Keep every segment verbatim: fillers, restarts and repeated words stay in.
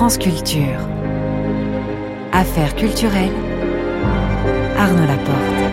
France Culture. Affaires culturelles. Arnaud Laporte.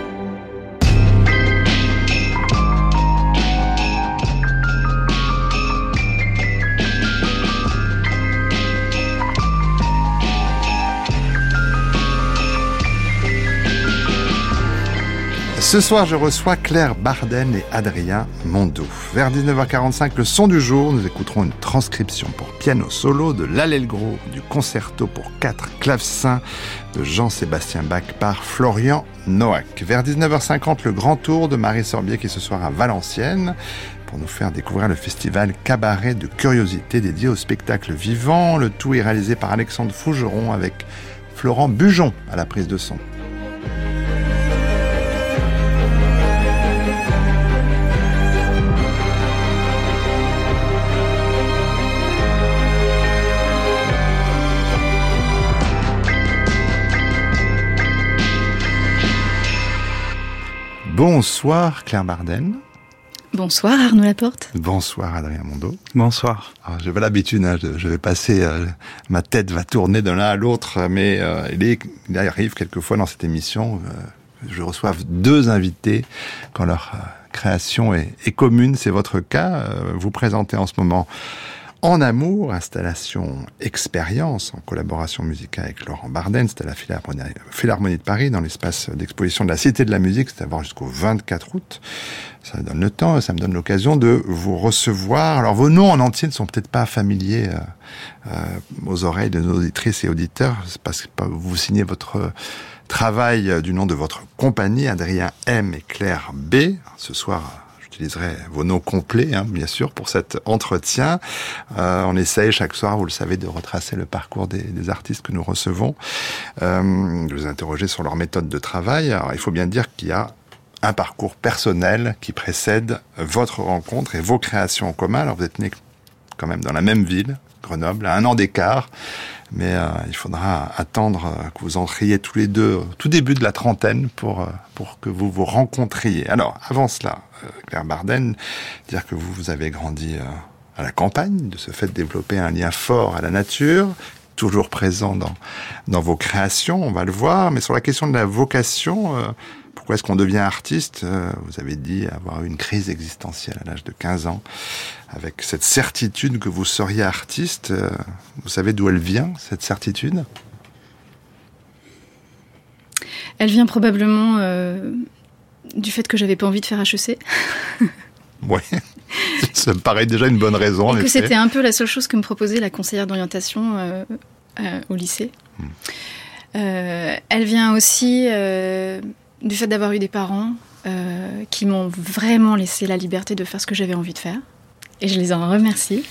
Ce soir, je reçois Claire Bardenne et Adrien Mondeau. Vers dix-neuf heures quarante-cinq, le son du jour, nous écouterons une transcription pour piano solo de l'Allegro du concerto pour quatre clavecins de Jean-Sébastien Bach par Florian Noack. Vers dix-neuf heures cinquante, le grand tour de Marie Sorbier qui est ce soir à Valenciennes pour nous faire découvrir le festival Cabaret de Curiosité dédié au spectacle vivant. Le tout est réalisé par Alexandre Fougeron avec Florent Bujon à la prise de son. Bonsoir Claire Bardenne. Bonsoir Arnaud Laporte. Bonsoir Adrien Mondeau. Bonsoir. Alors, j'ai pas l'habitude, hein, je, je vais passer, euh, ma tête va tourner de l'un à l'autre, mais euh, il, est, il arrive quelquefois dans cette émission, euh, je reçois deux invités quand leur euh, création est, est commune, c'est votre cas. Euh, vous présentez en ce moment En Amour, installation expérience en collaboration musicale avec Laurent Bardenne, c'était à la Philharmonie, Philharmonie de Paris, dans l'espace d'exposition de la Cité de la Musique, c'est à voir jusqu'au vingt-quatre août. Ça me donne le temps, ça me donne l'occasion de vous recevoir. Alors vos noms en entier ne sont peut-être pas familiers euh, euh, aux oreilles de nos auditrices et auditeurs, c'est parce que vous signez votre travail du nom de votre compagnie, Adrien M et Claire B. Ce soir, j'utiliserai vos noms complets, hein, bien sûr, pour cet entretien. Euh, on essaye chaque soir, vous le savez, de retracer le parcours des, des artistes que nous recevons, euh, de les interroger sur leur méthode de travail. Alors, il faut bien dire qu'il y a un parcours personnel qui précède votre rencontre et vos créations en commun. Alors, vous êtes nés quand même dans la même ville, Grenoble, à un an d'écart, mais euh, il faudra attendre euh, que vous entriez tous les deux au tout début de la trentaine pour euh, pour que vous vous rencontriez. Alors, avant cela, euh, Claire Bardenne, dire que vous, vous avez grandi euh, à la campagne, de ce fait de développer un lien fort à la nature, toujours présent dans dans vos créations, on va le voir, mais sur la question de la vocation, euh, pourquoi est-ce qu'on devient artiste ? euh, Vous avez dit avoir eu une crise existentielle à l'âge de quinze ans, avec cette certitude que vous seriez artiste. Euh, vous savez d'où elle vient, cette certitude ? Elle vient probablement euh, du fait que j'avais pas envie de faire H E C. Oui, ça me paraît déjà une bonne raison. Et en que effet. c'était un peu la seule chose que me proposait la conseillère d'orientation euh, euh, au lycée. Hmm. Euh, elle vient aussi euh, du fait d'avoir eu des parents euh, qui m'ont vraiment laissé la liberté de faire ce que j'avais envie de faire. Et je les en remercie.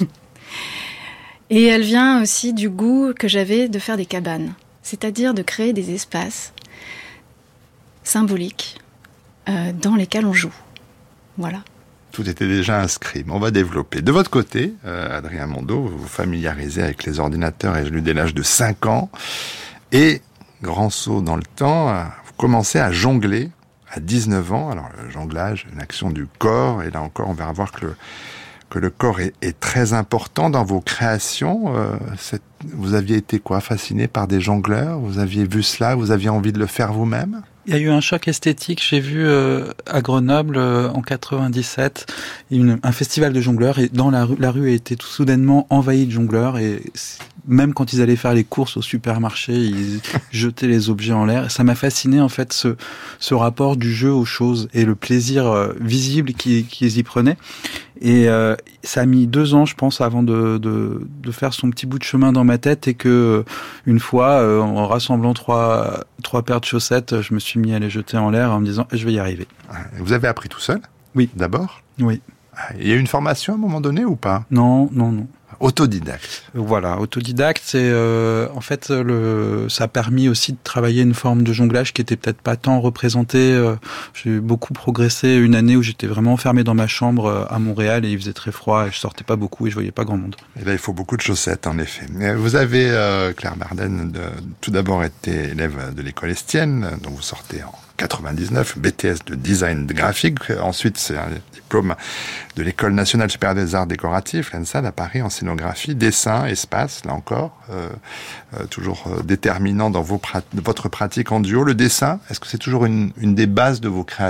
Et elle vient aussi du goût que j'avais de faire des cabanes, c'est-à-dire de créer des espaces symboliques euh, dans lesquels on joue. Voilà. Tout était déjà inscrit, mais on va développer. De votre côté, euh, Adrien Mondeau, vous vous familiarisez avec les ordinateurs, et je l'ai eu dès l'âge de cinq ans, et, grand saut dans le temps, vous commencez à jongler à dix-neuf ans. Alors, le jonglage, une action du corps, et là encore, on va voir que le, que le corps est, est très important dans vos créations. Euh, cette, vous aviez été quoi, fasciné par des jongleurs ? Vous aviez vu cela ? Vous aviez envie de le faire vous-même ? Il y a eu un choc esthétique. J'ai vu euh, à Grenoble euh, en quatre-vingt-dix-sept une, un festival de jongleurs et dans la rue, la rue a été tout soudainement envahie de jongleurs et même quand ils allaient faire les courses au supermarché, ils jetaient les objets en l'air. Ça m'a fasciné en fait ce, ce rapport du jeu aux choses et le plaisir euh, visible qu'ils, qu'ils y prenaient. Et euh, ça a mis deux ans, je pense, avant de, de, de faire son petit bout de chemin dans ma tête et que une fois, euh, en rassemblant trois, trois paires de chaussettes, je me suis mis à les jeter en l'air en me disant « je vais y arriver ». Vous avez appris tout seul ? Oui. D'abord ? Oui. Il y a eu une formation à un moment donné ou pas ? Non, non, non. Autodidacte. Voilà, autodidacte, c'est euh, en fait le, ça a permis aussi de travailler une forme de jonglage qui était peut-être pas tant représentée. Euh, j'ai beaucoup progressé une année où j'étais vraiment enfermé dans ma chambre euh, à Montréal et il faisait très froid et je sortais pas beaucoup et je voyais pas grand monde. Et là, il faut beaucoup de chaussettes, en effet. Vous avez, euh, Claire Bardenne, de, tout d'abord été élève de l'école Estienne, dont vous sortez en quatre-vingt-dix-neuf, B T S de design graphique. Ensuite, c'est un diplôme de l'École nationale supérieure des arts décoratifs, l'E N S A D, à Paris, en scénographie, dessin, espace, là encore, euh, euh, toujours euh, déterminant dans vos prat- votre pratique en duo. Le dessin, est-ce que c'est toujours une, une des bases de vos créations ?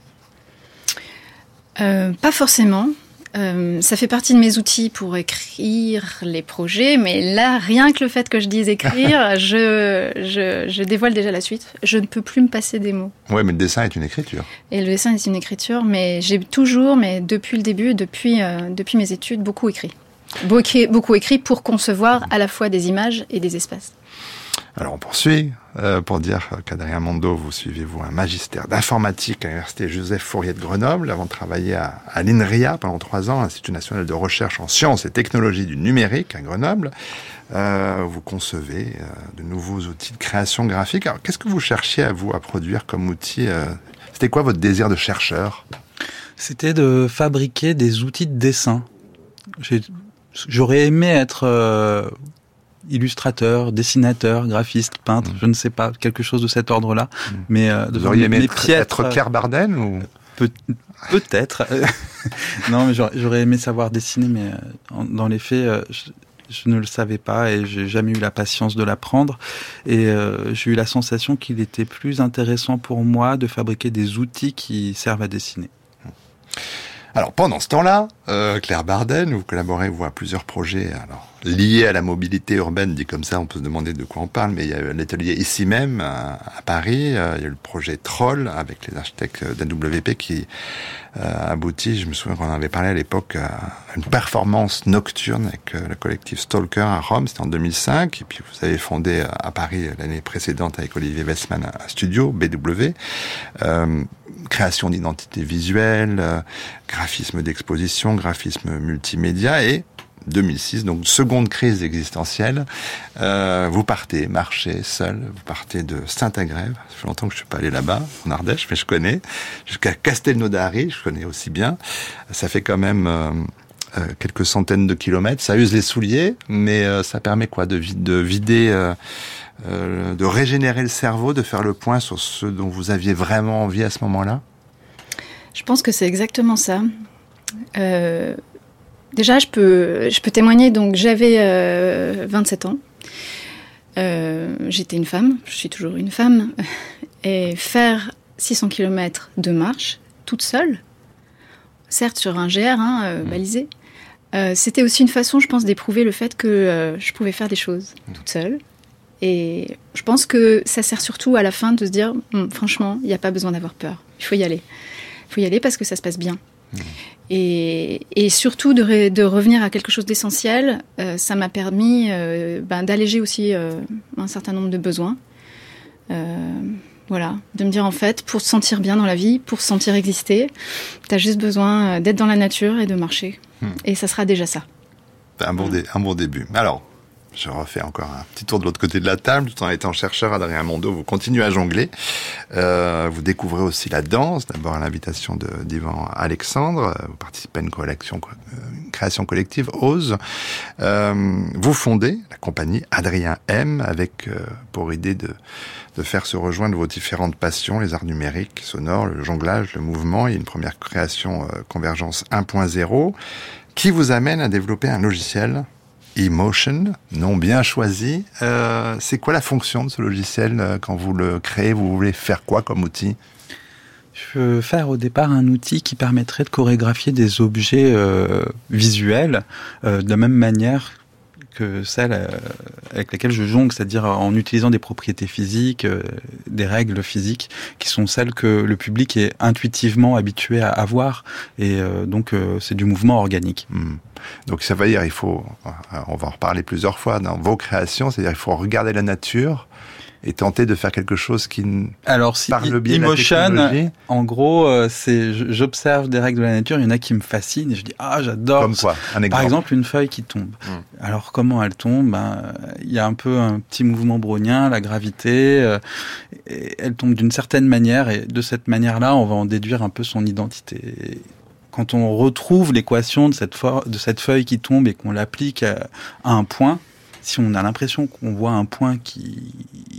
euh, Pas forcément. Euh, ça fait partie de mes outils pour écrire les projets, mais là, rien que le fait que je dise écrire, je, je, je dévoile déjà la suite. Je ne peux plus me passer des mots. Oui, mais le dessin est une écriture. Et le dessin est une écriture, mais j'ai toujours, mais depuis le début, depuis, euh, depuis mes études, beaucoup écrit. Beaucoup écrit, beaucoup écrit pour concevoir à la fois des images et des espaces. Alors on poursuit euh, pour dire qu'Adrien Mondo, vous suivez vous un magistère d'informatique à l'université Joseph Fourier de Grenoble, avant de travailler à, à l'INRIA pendant trois ans, l'Institut national de recherche en sciences et technologies du numérique à Grenoble. Euh, vous concevez euh, de nouveaux outils de création graphique. Alors qu'est-ce que vous cherchiez à vous à produire comme outil euh, C'était quoi votre désir de chercheur ? C'était de fabriquer des outils de dessin. J'ai, j'aurais aimé être euh, illustrateur, dessinateur, graphiste, peintre, mmh. je ne sais pas, quelque chose de cet ordre-là. Mmh. Mais euh, vous auriez aimé mes être, piètres, être Claire Bardenne ou peut, peut-être. Non, mais j'aurais, j'aurais aimé savoir dessiner, mais euh, dans les faits, euh, je, je ne le savais pas et j'ai jamais eu la patience de l'apprendre. Et euh, j'ai eu la sensation qu'il était plus intéressant pour moi de fabriquer des outils qui servent à dessiner. Alors pendant ce temps-là, euh, Claire Bardenne, vous collaborez vous à plusieurs projets alors liés à la mobilité urbaine, dit comme ça, on peut se demander de quoi on parle, mais il y a l'atelier ici même à, à Paris, euh, il y a eu le projet Troll avec les architectes d'A W P qui euh, aboutit, je me souviens qu'on en avait parlé à l'époque, à une performance nocturne avec euh, le collectif Stalker à Rome, c'était en deux mille cinq, et puis vous avez fondé à Paris l'année précédente avec Olivier Westman un studio, B W, euh, création d'identité visuelle, euh, graphisme d'exposition, graphisme multimédia, et deux mille six, donc seconde crise existentielle, euh, vous partez marcher seul, vous partez de Saint-Agrève, ça fait longtemps que je suis pas allé là-bas, en Ardèche, mais je connais, jusqu'à Castelnaudary, je connais aussi bien, ça fait quand même euh, euh, quelques centaines de kilomètres, ça use les souliers, mais euh, ça permet quoi, de, de vider... Euh, Euh, de régénérer le cerveau, de faire le point sur ce dont vous aviez vraiment envie à ce moment-là ? Je pense que c'est exactement ça. Euh, déjà, je peux, je peux témoigner, donc j'avais euh, vingt-sept ans. Euh, j'étais une femme, je suis toujours une femme. Et faire six cents kilomètres de marche, toute seule, certes sur un G R, hein, euh, balisé, euh, c'était aussi une façon, je pense, d'éprouver le fait que euh, je pouvais faire des choses toute seule. Et je pense que ça sert surtout à la fin de se dire, hm, franchement, il n'y a pas besoin d'avoir peur. Il faut y aller. Il faut y aller parce que ça se passe bien. Mmh. Et, et surtout de, ré, de revenir à quelque chose d'essentiel, euh, ça m'a permis euh, ben, d'alléger aussi euh, un certain nombre de besoins. Euh, voilà, de me dire en fait, pour se sentir bien dans la vie, pour se sentir exister, tu as juste besoin d'être dans la nature et de marcher. Mmh. Et ça sera déjà ça. Un bon, dé, un bon début. Alors, je refais encore un petit tour de l'autre côté de la table. Tout en étant chercheur, Adrien Mondo, vous continuez à jongler. Euh, vous découvrez aussi la danse, d'abord à l'invitation de, d'Yvan Alexandre. Vous participez à une, collection, une création collective, Ose. Euh, vous fondez la compagnie Adrien M, avec euh, pour idée de, de faire se rejoindre vos différentes passions, les arts numériques, sonores, le jonglage, le mouvement, et une première création euh, Convergence un point zéro, qui vous amène à développer un logiciel eMotion, nom bien choisi. Euh, c'est quoi la fonction de ce logiciel euh, quand vous le créez? Vous voulez faire quoi comme outil? Je veux faire au départ un outil qui permettrait de chorégraphier des objets euh, visuels euh, de la même manière que celle euh, avec laquelle je jongle, c'est-à-dire en utilisant des propriétés physiques, euh, des règles physiques, qui sont celles que le public est intuitivement habitué à avoir, et euh, donc euh, c'est du mouvement organique. Mmh. Donc ça veut dire, il faut, on va en reparler plusieurs fois dans vos créations, c'est-à-dire il faut regarder la nature et tenter de faire quelque chose qui Alors, si par le biais eMotion, de la technologie. En gros, euh, c'est j'observe des règles de la nature, il y en a qui me fascinent et je dis ah j'adore. Comme quoi? Un exemple. Par exemple, une feuille qui tombe. Mmh. Alors comment elle tombe? Ben, il y a un peu un petit mouvement brownien, la gravité. Euh, et elle tombe d'une certaine manière et de cette manière-là, on va en déduire un peu son identité. Et quand on retrouve l'équation de cette, for- de cette feuille qui tombe et qu'on l'applique à, à un point, si on a l'impression qu'on voit un point qui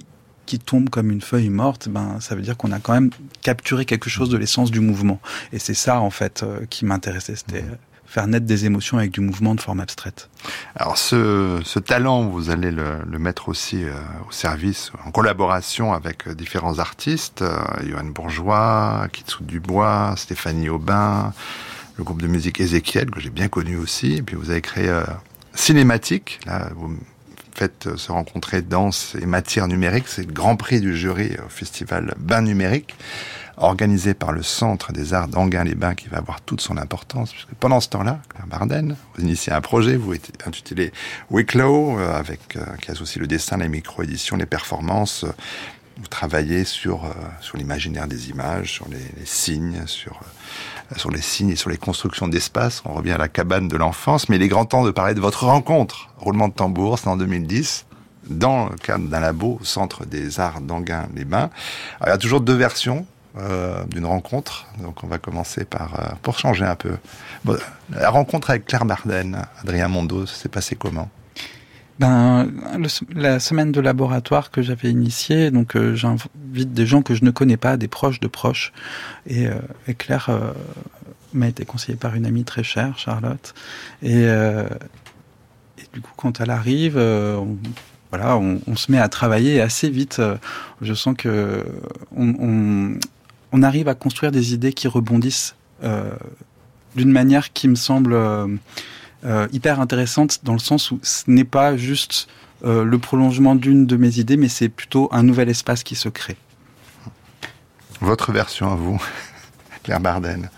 qui tombe comme une feuille morte, ben, ça veut dire qu'on a quand même capturé quelque chose de l'essence du mouvement. Et c'est ça, en fait, euh, qui m'intéressait. C'était mmh. faire naître des émotions avec du mouvement de forme abstraite. Alors, ce, ce talent, vous allez le, le mettre aussi euh, au service, en collaboration avec euh, différents artistes, euh, Johan Bourgeois, Kitsu Dubois, Stéphanie Aubin, le groupe de musique Ézéchiel, que j'ai bien connu aussi. Et puis, vous avez créé euh, Cinématique. Là, vous faites se rencontrer danse et matière numérique. C'est le grand prix du jury au festival Bain Numérique, organisé par le Centre des Arts d'Anguin-les-Bains, qui va avoir toute son importance, puisque pendant ce temps-là, Claire Bardenne, vous initiez un projet, vous intitulé Wicklow, euh, avec, euh, qui associe le dessin, la micro-édition, les performances. Euh, vous travaillez sur, euh, sur l'imaginaire des images, sur les, les signes, sur, euh, sur les signes et sur les constructions d'espace. On revient à la cabane de l'enfance, mais il est grand temps de parler de votre rencontre. Roulement de tambour, c'est en deux mille dix. Dans le cadre d'un labo au Centre des Arts d'Anguin-les-Bains. Alors, il y a toujours deux versions euh, d'une rencontre. Donc, on va commencer par, euh, pour changer un peu. Bon, la rencontre avec Claire Bardenne, Adrien Mondos, ça s'est passé comment ? Ben, le, la semaine de laboratoire que j'avais initiée, donc euh, j'invite des gens que je ne connais pas, des proches de proches. Et, euh, et Claire euh, m'a été conseillée par une amie très chère, Charlotte. Et, euh, et du coup, quand elle arrive, euh, on, voilà, on, on se met à travailler assez vite. Je sens que on, on, on arrive à construire des idées qui rebondissent euh, d'une manière qui me semble euh, euh, hyper intéressante, dans le sens où ce n'est pas juste euh, le prolongement d'une de mes idées, mais c'est plutôt un nouvel espace qui se crée. Votre version à vous, Claire Bardenne.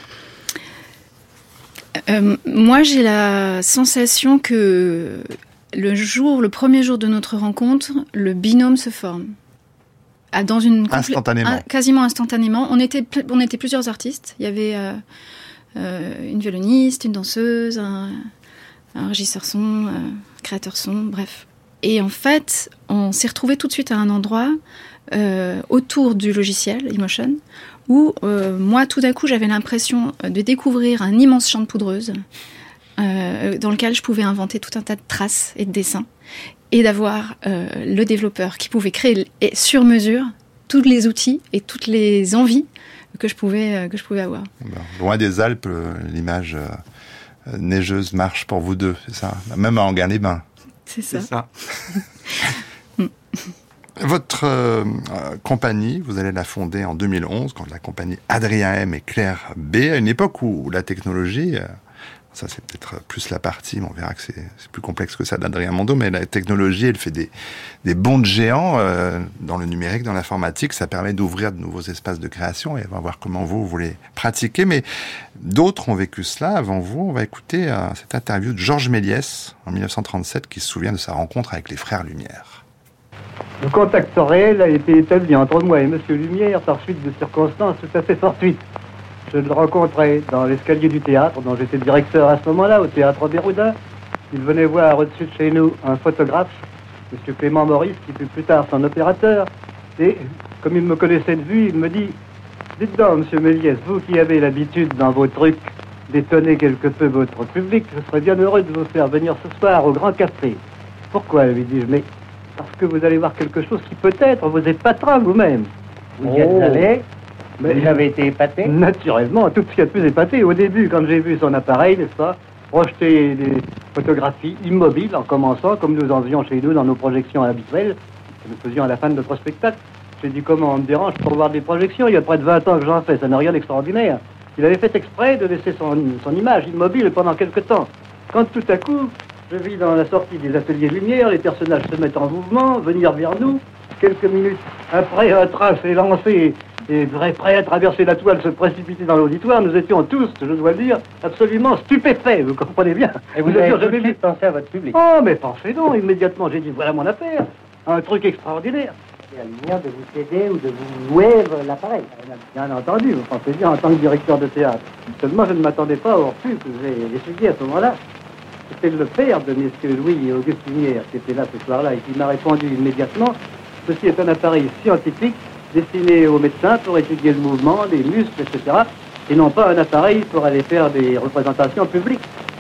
Euh, moi, j'ai la sensation que le jour, le premier jour de notre rencontre, le binôme se forme. Ah, dans une compl- instantanément. Ah, quasiment instantanément. On était, on était plusieurs artistes. Il y avait euh, euh, une violoniste, une danseuse, un, un régisseur son, euh, créateur son, bref. Et en fait, on s'est retrouvés tout de suite à un endroit euh, autour du logiciel Emotion, où euh, moi, tout d'un coup, j'avais l'impression de découvrir un immense champ de poudreuse euh, dans lequel je pouvais inventer tout un tas de traces et de dessins, et d'avoir euh, le développeur qui pouvait créer sur mesure tous les outils et toutes les envies que je pouvais, euh, que je pouvais avoir. Bon, loin des Alpes, l'image euh, neigeuse marche pour vous deux, c'est ça ? Même à Anguin-les-Bains. C'est ça. C'est ça. Votre euh, compagnie, vous allez la fonder en deux mille onze, quand la compagnie Adrien M et Claire B, à une époque où la technologie, euh, ça c'est peut-être plus la partie, mais on verra que c'est, c'est plus complexe que ça d'Adrien Mondos, mais la technologie, elle fait des, des bonds de géants euh, dans le numérique, dans l'informatique, ça permet d'ouvrir de nouveaux espaces de création, et on va voir comment vous, vous les pratiquez, mais d'autres ont vécu cela avant vous. On va écouter euh, cette interview de Georges Méliès, en dix-neuf cent trente-sept, qui se souvient de sa rencontre avec les frères Lumière. Le contact réel a été établi entre moi et Monsieur Lumière par suite de circonstances tout à fait fortuites. Je le rencontrais dans l'escalier du théâtre, dont j'étais directeur à ce moment-là, au théâtre Béroudin. Il venait voir au-dessus de chez nous un photographe, Monsieur Clément Maurice, qui fut plus tard son opérateur. Et comme il me connaissait de vue, il me dit « Dites donc, Monsieur Méliès, vous qui avez l'habitude dans vos trucs d'étonner quelque peu votre public, je serais bien heureux de vous faire venir ce soir au Grand Café. » Pourquoi, lui dis-je, mais parce que vous allez voir quelque chose qui peut-être vous épatera vous-même. Vous y êtes Oh. allé? Mais Vous avez été épaté? Naturellement, tout ce qu'il y a de plus épaté. Au début, quand j'ai vu son appareil, n'est-ce pas, projeter des photographies immobiles en commençant, comme nous en faisions chez nous dans nos projections habituelles, que nous faisions à la fin de notre spectacle. J'ai dit comment on me dérange pour voir des projections, il y a près de vingt ans que j'en fais, ça n'a rien d'extraordinaire. Il avait fait exprès de laisser son, son image immobile pendant quelque temps. Quand tout à coup, je vis dans la sortie des ateliers Lumière, les personnages se mettent en mouvement, venir vers nous. Quelques minutes après, un train s'est lancé et vrai prêt à traverser la toile, se précipiter dans l'auditoire. Nous étions tous, je dois le dire, absolument stupéfaits, vous comprenez bien. Et vous Nous avez avions tout de jamais vu. suite pensé à votre public. Oh, mais pensez donc, immédiatement, j'ai dit, voilà mon affaire. Un truc extraordinaire. C'est la lumière de vous céder ou de vous louer l'appareil. Bien entendu, vous pensez bien en tant que directeur de théâtre. Seulement, je ne m'attendais pas au refus que j'ai essuyé à ce moment-là. C'était le père de messieurs Louis et Auguste Lumière qui était là ce soir-là et qui m'a répondu immédiatement. Ceci est un appareil scientifique destiné aux médecins pour étudier le mouvement, les muscles, et cetera. Et non pas un appareil pour aller faire des représentations publiques.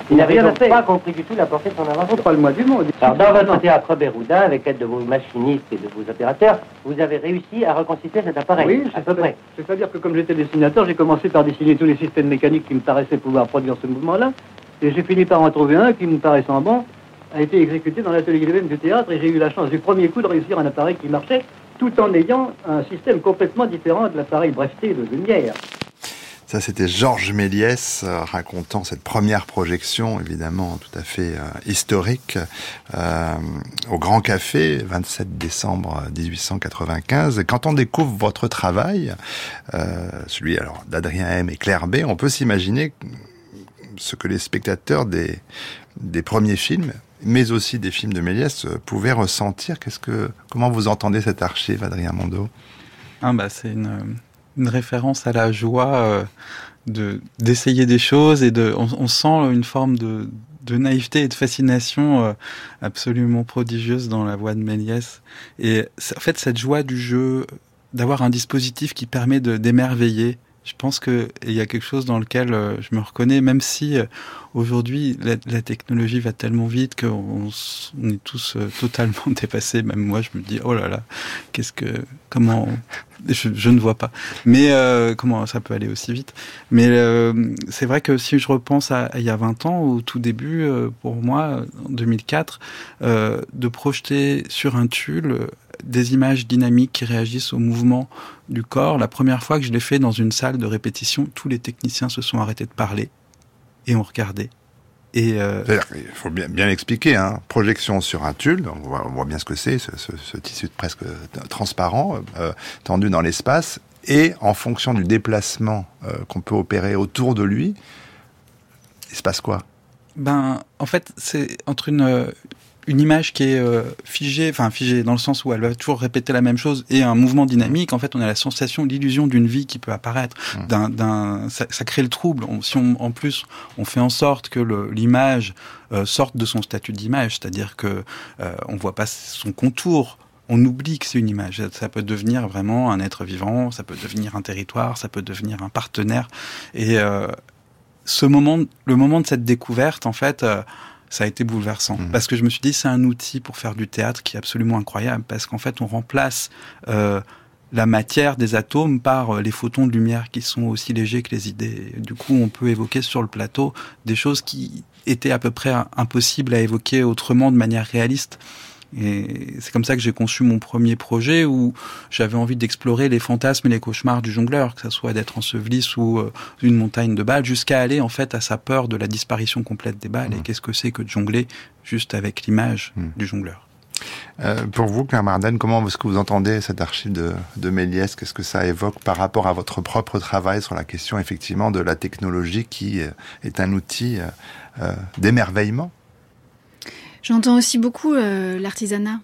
Il n'avait rien à donc faire. pas compris du tout la portée de son invention. Pas le moins du monde. Alors, dans votre théâtre Béroudin, avec l'aide de vos machinistes et de vos opérateurs, vous avez réussi à reconstituer cet appareil. Oui, à peu près. c'est-à-dire que comme j'étais dessinateur, j'ai commencé par dessiner tous les systèmes mécaniques qui me paraissaient pouvoir produire ce mouvement-là, et j'ai fini par en trouver un qui, me paraissant bon, a été exécuté dans l'atelier lui-même du théâtre, et j'ai eu la chance du premier coup de réussir un appareil qui marchait, tout en ayant un système complètement différent de l'appareil breveté de Lumière. Ça, c'était Georges Méliès euh, racontant cette première projection, évidemment tout à fait euh, historique, euh, au Grand Café, vingt-sept décembre dix-huit cent quatre-vingt-quinze. Et quand on découvre votre travail, euh, celui alors d'Adrien M et Claire B, on peut s'imaginer ce que les spectateurs des, des premiers films, mais aussi des films de Méliès, euh, pouvaient ressentir. Qu'est-ce que, comment vous entendez cette archive, Adrien Mondeau ? Ah bah c'est une... une référence à la joie euh, de d'essayer des choses et de on, on sent une forme de de naïveté et de fascination euh, absolument prodigieuse dans la voix de Méliès. Et en fait cette joie du jeu, d'avoir un dispositif qui permet de d'émerveiller, je pense que il y a quelque chose dans lequel euh, je me reconnais, même si euh, aujourd'hui la, la technologie va tellement vite qu'on on est tous euh, totalement dépassés. Même moi, je me dis oh là là, qu'est-ce que comment je, je ne vois pas. Mais euh, comment ça peut aller aussi vite. Mais euh, c'est vrai que si je repense à, à il y a vingt ans, au tout début, euh, pour moi, en deux mille quatre, euh, de projeter sur un tulle des images dynamiques qui réagissent au mouvement du corps. La première fois que je l'ai fait dans une salle de répétition, tous les techniciens se sont arrêtés de parler et ont regardé. Et euh... il faut bien, bien expliquer, hein. Projection sur un tulle, on voit, on voit bien ce que c'est, ce, ce, ce tissu presque transparent, euh, tendu dans l'espace, et en fonction du déplacement euh, qu'on peut opérer autour de lui, il se passe quoi ? Ben, en fait, c'est entre une une image qui est euh, figée, enfin figée dans le sens où elle va toujours répéter la même chose, et un mouvement dynamique. En fait, on a la sensation, l'illusion d'une vie qui peut apparaître. Mmh. D'un, d'un, ça, ça crée le trouble. On, si on, en plus, on fait en sorte que le, l'image euh, sorte de son statut d'image, c'est-à-dire que euh, on voit pas son contour. On oublie que c'est une image. Ça peut devenir vraiment un être vivant, ça peut devenir un territoire, ça peut devenir un partenaire. Et euh, ce moment, le moment de cette découverte, en fait. Euh, ça a été bouleversant. Mmh. Parce que je me suis dit, c'est un outil pour faire du théâtre qui est absolument incroyable. Parce qu'en fait, on remplace euh, la matière des atomes par euh, les photons de lumière qui sont aussi légers que les idées. Et du coup, on peut évoquer sur le plateau des choses qui étaient à peu près impossibles à évoquer autrement de manière réaliste. Et c'est comme ça que j'ai conçu mon premier projet, où j'avais envie d'explorer les fantasmes et les cauchemars du jongleur, que ça soit d'être enseveli sous euh, une montagne de balles, jusqu'à aller en fait à sa peur de la disparition complète des balles. Mmh. Et qu'est-ce que c'est que de jongler juste avec l'image mmh. du jongleur. Euh, pour vous, Claire Marden, comment est-ce que vous entendez cette archive de, de Méliès ? Qu'est-ce que ça évoque par rapport à votre propre travail sur la question effectivement de la technologie qui euh, est un outil euh, d'émerveillement ? J'entends aussi beaucoup euh, l'artisanat,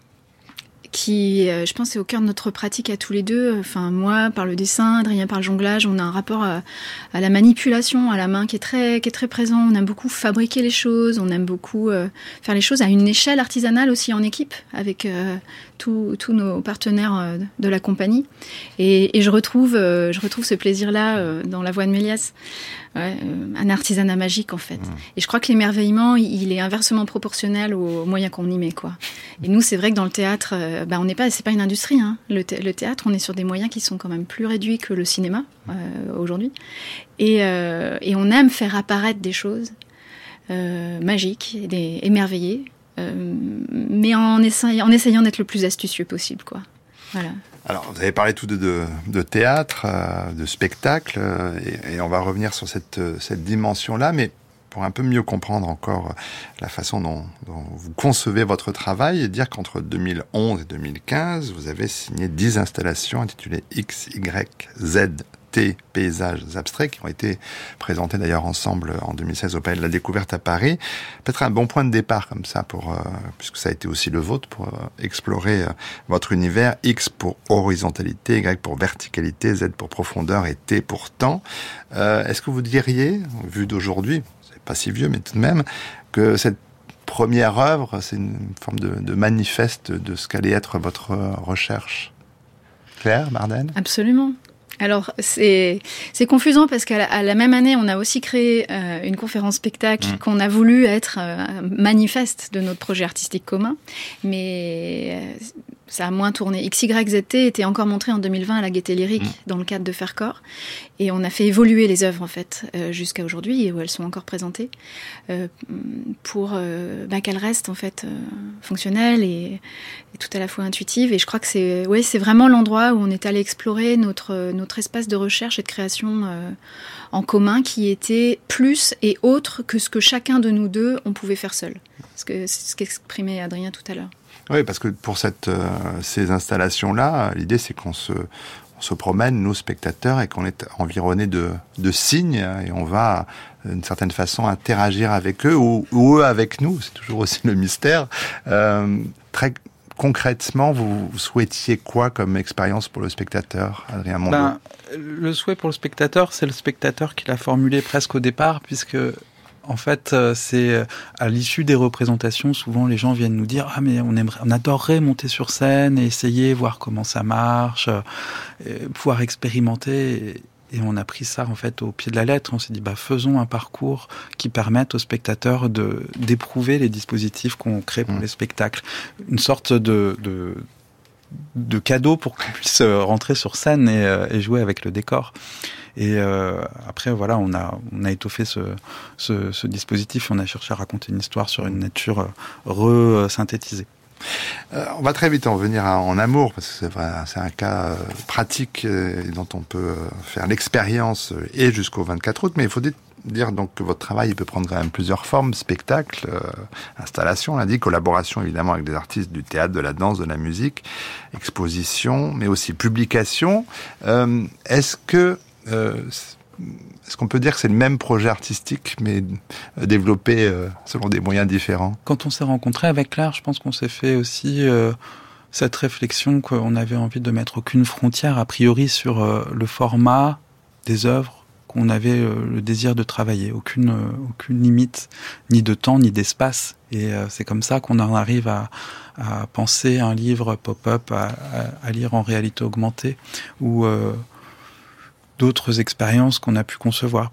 qui, euh, je pense, est au cœur de notre pratique à tous les deux. Enfin, moi, par le dessin, Adrien par le jonglage, on a un rapport à, à la manipulation, à la main qui est très, qui est très présent. On aime beaucoup fabriquer les choses, on aime beaucoup euh, faire les choses à une échelle artisanale aussi en équipe, avec euh, tous nos partenaires euh, de la compagnie. Et, et je retrouve, euh, je retrouve ce plaisir-là euh, dans la voix de Méliès. Ouais, euh, un artisanat magique en fait. Mmh. Et je crois que l'émerveillement, il est inversement proportionnel aux moyens qu'on y met, quoi. Et nous, c'est vrai que dans le théâtre, euh, bah, on n'est pas, c'est pas une industrie, hein. Le, th- le théâtre, on est sur des moyens qui sont quand même plus réduits que le cinéma euh, aujourd'hui. Et, euh, et on aime faire apparaître des choses euh, magiques, des, émerveillées, euh, mais en, essay- en essayant d'être le plus astucieux possible, quoi. Voilà. Alors, vous avez parlé tout de, de, de théâtre, euh, de spectacle, euh, et, et on va revenir sur cette, cette dimension-là, mais pour un peu mieux comprendre encore la façon dont, dont vous concevez votre travail, et dire qu'entre deux mille onze et deux mille quinze, vous avez signé dix installations intitulées X, Y, Z, T, paysages abstraits, qui ont été présentés d'ailleurs ensemble en deux mille seize au Palais de la Découverte à Paris. Peut-être un bon point de départ comme ça, pour, euh, puisque ça a été aussi le vôtre, pour euh, explorer euh, votre univers. X pour horizontalité, Y pour verticalité, Z pour profondeur et T pour temps. Euh, est-ce que vous diriez, vu d'aujourd'hui, c'est pas si vieux mais tout de même, que cette première œuvre, c'est une forme de, de manifeste de ce qu'allait être votre recherche ? Claire Marden ? Absolument. Alors, c'est, c'est confusant parce qu'à la, à la même année, on a aussi créé euh, une conférence spectacle mmh. qu'on a voulu être euh, manifeste de notre projet artistique commun, mais euh, ça a moins tourné. X Y Z T était encore montré en deux mille vingt à la Gaîté Lyrique mmh. dans le cadre de Faire Corps, et on a fait évoluer les œuvres en fait euh, jusqu'à aujourd'hui, où elles sont encore présentées, euh, pour euh, bah, qu'elles restent en fait euh, fonctionnelles et, et tout à la fois intuitives. Et je crois que c'est, ouais, c'est vraiment l'endroit où on est allé explorer notre notre Notre espace de recherche et de création euh, en commun qui était plus et autre que ce que chacun de nous deux on pouvait faire seul. Parce que c'est ce qu'exprimait Adrien tout à l'heure. Oui, parce que pour cette, euh, ces installations-là, l'idée c'est qu'on se, on se promène, nous spectateurs, et qu'on est environné de, de signes, et on va d'une certaine façon interagir avec eux, ou, ou eux avec nous, c'est toujours aussi le mystère. Euh, très Concrètement, vous souhaitiez quoi comme expérience pour le spectateur, Adrien Mondeau ? Ben, le souhait pour le spectateur, c'est le spectateur qui l'a formulé presque au départ, puisque en fait, c'est à l'issue des représentations, souvent les gens viennent nous dire « Ah, mais on aimerait, on adorerait monter sur scène et essayer, voir comment ça marche, pouvoir expérimenter ». Et on a pris ça en fait au pied de la lettre. On s'est dit bah faisons un parcours qui permette aux spectateurs de d'éprouver les dispositifs qu'on crée pour mmh. les spectacles, une sorte de de de cadeau pour qu'ils puissent rentrer sur scène et, et jouer avec le décor. Et euh, après voilà, on a on a étoffé ce ce, ce dispositif. On a cherché à raconter une histoire sur une nature re-synthétisée. Euh, on va très vite en venir à, en amour, parce que c'est, vrai, c'est un cas euh, pratique euh, dont on peut euh, faire l'expérience euh, et jusqu'au vingt-quatre août, mais il faut dire, dire donc que votre travail il peut prendre quand même plusieurs formes, spectacle, euh, installation, on l'a dit, collaboration évidemment avec des artistes du théâtre, de la danse, de la musique, exposition, mais aussi publication. Euh, est-ce que euh, Est-ce qu'on peut dire que c'est le même projet artistique, mais développé euh, selon des moyens différents ? Quand on s'est rencontrés avec Claire, je pense qu'on s'est fait aussi euh, cette réflexion qu'on avait envie de mettre aucune frontière, a priori, sur euh, le format des œuvres qu'on avait euh, le désir de travailler. Aucune, euh, aucune limite, ni de temps, ni d'espace. Et euh, c'est comme ça qu'on en arrive à, à penser un livre pop-up, à, à, à lire en réalité augmentée, ou... Euh, d'autres expériences qu'on a pu concevoir.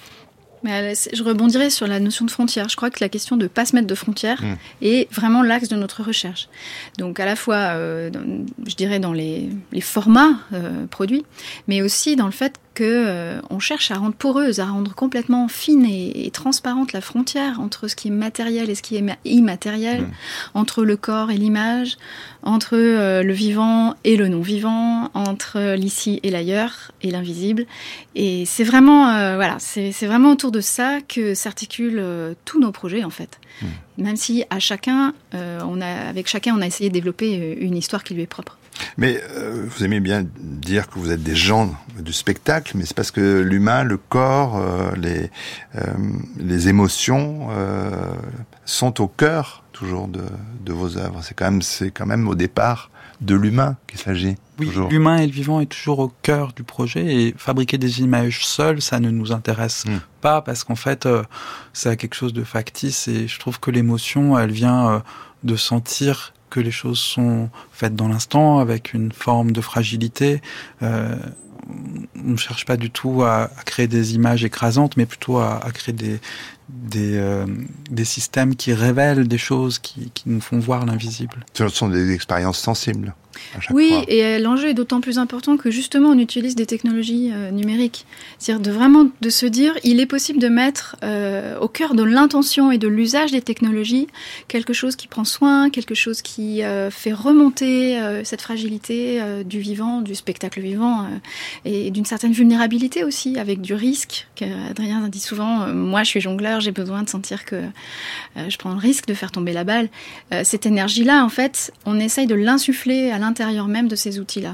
Mais je rebondirais sur la notion de frontière. Je crois que la question de ne pas se mettre de frontières mmh. est vraiment l'axe de notre recherche. Donc à la fois, euh, dans, je dirais, dans les, les formats euh, produits, mais aussi dans le fait qu'on euh, cherche à rendre poreuse, à rendre complètement fine et, et transparente la frontière entre ce qui est matériel et ce qui est immatériel, mmh. entre le corps et l'image, entre euh, le vivant et le non-vivant, entre l'ici et l'ailleurs et l'invisible. Et c'est vraiment, euh, voilà, c'est, c'est vraiment autour de ça que s'articulent euh, tous nos projets en fait. Mmh. Même si à chacun, euh, on a, avec chacun, on a essayé de développer une histoire qui lui est propre. Mais euh, vous aimez bien dire que vous êtes des gens du spectacle, mais c'est parce que l'humain, le corps, euh, les, euh, les émotions euh, sont au cœur toujours de, de vos œuvres. C'est quand même, c'est quand même au départ de l'humain qu'il s'agit. Oui, toujours. L'humain et le vivant est toujours au cœur du projet, et fabriquer des images seules, ça ne nous intéresse mmh. pas, parce qu'en fait, euh, c'est quelque chose de factice, et je trouve que l'émotion, elle vient euh, de sentir que les choses sont faites dans l'instant, avec une forme de fragilité. Euh, on ne cherche pas du tout à, à créer des images écrasantes, mais plutôt à, à créer des, des, euh, des systèmes qui révèlent des choses, qui, qui nous font voir l'invisible. Ce sont des expériences sensibles. Oui, fois. et l'enjeu est d'autant plus important que justement on utilise des technologies euh, numériques. C'est-à-dire de vraiment de se dire, il est possible de mettre euh, au cœur de l'intention et de l'usage des technologies quelque chose qui prend soin, quelque chose qui euh, fait remonter euh, cette fragilité euh, du vivant, du spectacle vivant, euh, et d'une certaine vulnérabilité aussi, avec du risque. Adrien dit souvent, euh, moi je suis jongleur, j'ai besoin de sentir que euh, je prends le risque de faire tomber la balle. Euh, cette énergie-là, en fait, on essaye de l'insuffler à l'intérieur même de ces outils-là.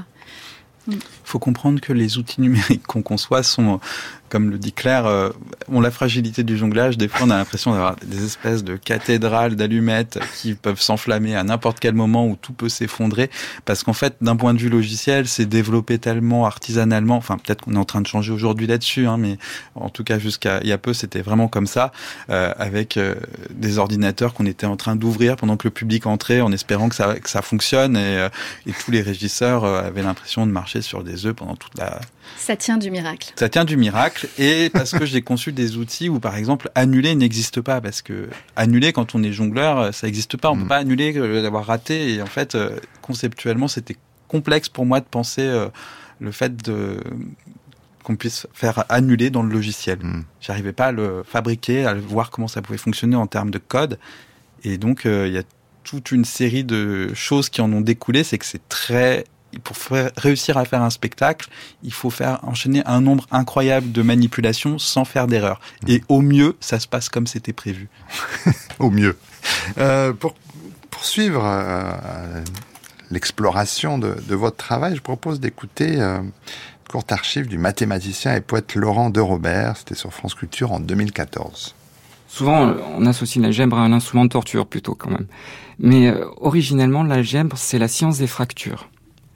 Il faut comprendre que les outils numériques qu'on conçoit sont, comme le dit Claire, euh, ont la fragilité du jonglage. Des fois, on a l'impression d'avoir des espèces de cathédrales d'allumettes qui peuvent s'enflammer à n'importe quel moment, où tout peut s'effondrer. Parce qu'en fait, d'un point de vue logiciel, c'est développé tellement artisanalement. Enfin, peut-être qu'on est en train de changer aujourd'hui là-dessus, hein, mais en tout cas, jusqu'à il y a peu, c'était vraiment comme ça, euh, avec euh, des ordinateurs qu'on était en train d'ouvrir pendant que le public entrait, en espérant que ça, que ça fonctionne. Et, euh, et tous les régisseurs euh, avaient l'impression de marcher marché sur des œufs pendant toute la... Ça tient du miracle. Ça tient du miracle, et parce que j'ai conçu des outils où, par exemple, annuler n'existe pas, parce que annuler, quand on est jongleur, ça n'existe pas. On ne mmh. peut pas annuler d'avoir raté, et en fait, euh, conceptuellement, c'était complexe pour moi de penser euh, le fait de... qu'on puisse faire annuler dans le logiciel. Mmh. J'arrivais pas à le fabriquer, à voir comment ça pouvait fonctionner en termes de code, et donc il euh, y a toute une série de choses qui en ont découlé. C'est que c'est très... Pour faire, réussir à faire un spectacle, il faut faire enchaîner un nombre incroyable de manipulations sans faire d'erreur. Mmh. Et au mieux, ça se passe comme c'était prévu. Au mieux. Euh, pour poursuivre euh, l'exploration de, de votre travail, je propose d'écouter euh, une courte archive du mathématicien et poète Laurent de Robert. C'était sur France Culture en deux mille quatorze. Souvent, on associe l'algèbre à un instrument de torture plutôt quand même. Mais euh, originellement, l'algèbre, c'est la science des fractures.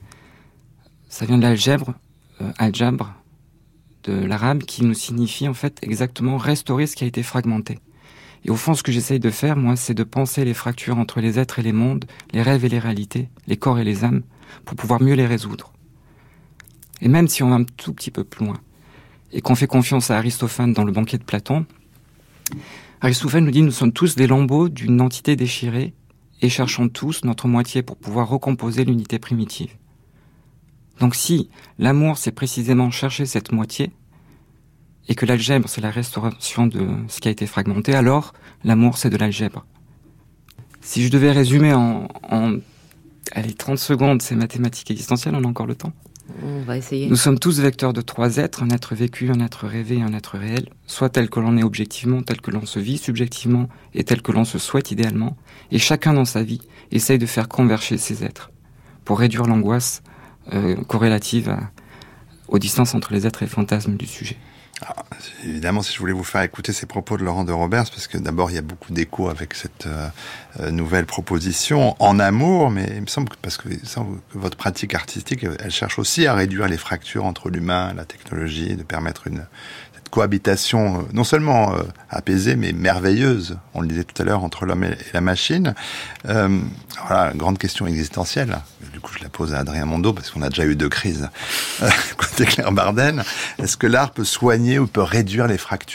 Ça vient de l'algèbre, euh, aljabre, de l'arabe, qui nous signifie en fait exactement restaurer ce qui a été fragmenté. Et au fond, ce que j'essaye de faire, moi, c'est de penser les fractures entre les êtres et les mondes, les rêves et les réalités, les corps et les âmes, pour pouvoir mieux les résoudre. Et même si on va un tout petit peu plus loin, et qu'on fait confiance à Aristophane dans le banquet de Platon, Aristophane nous dit « Nous sommes tous des lambeaux d'une entité déchirée et cherchons tous notre moitié pour pouvoir recomposer l'unité primitive. » Donc si l'amour, c'est précisément chercher cette moitié, et que l'algèbre, c'est la restauration de ce qui a été fragmenté, alors l'amour, c'est de l'algèbre. Si je devais résumer en, en allez, trente secondes ces mathématiques existentielles, on a encore le temps. On va essayer. Nous sommes tous vecteurs de trois êtres, un être vécu, un être rêvé et un être réel, soit tel que l'on est objectivement, tel que l'on se vit subjectivement, et tel que l'on se souhaite idéalement, et chacun dans sa vie essaye de faire converger ces êtres, pour réduire l'angoisse euh, corrélative à, aux distances entre les êtres et fantasmes du sujet. Alors, évidemment, si je voulais vous faire écouter ces propos de Laurent de Robert, c'est parce que d'abord, il y a beaucoup d'écho avec cette euh, nouvelle proposition en amour, mais il me semble que, parce que, il me semble que votre pratique artistique, elle cherche aussi à réduire les fractures entre l'humain et la technologie, de permettre une cette cohabitation non seulement euh, apaisée, mais merveilleuse, on le disait tout à l'heure, entre l'homme et la machine. Euh, voilà, grande question existentielle. Du coup, je la pose à Adrien Mondeau, parce qu'on a déjà eu deux crises euh, côté Claire Bardenne. Est-ce que l'art peut soigner ou peut réduire les fractures ?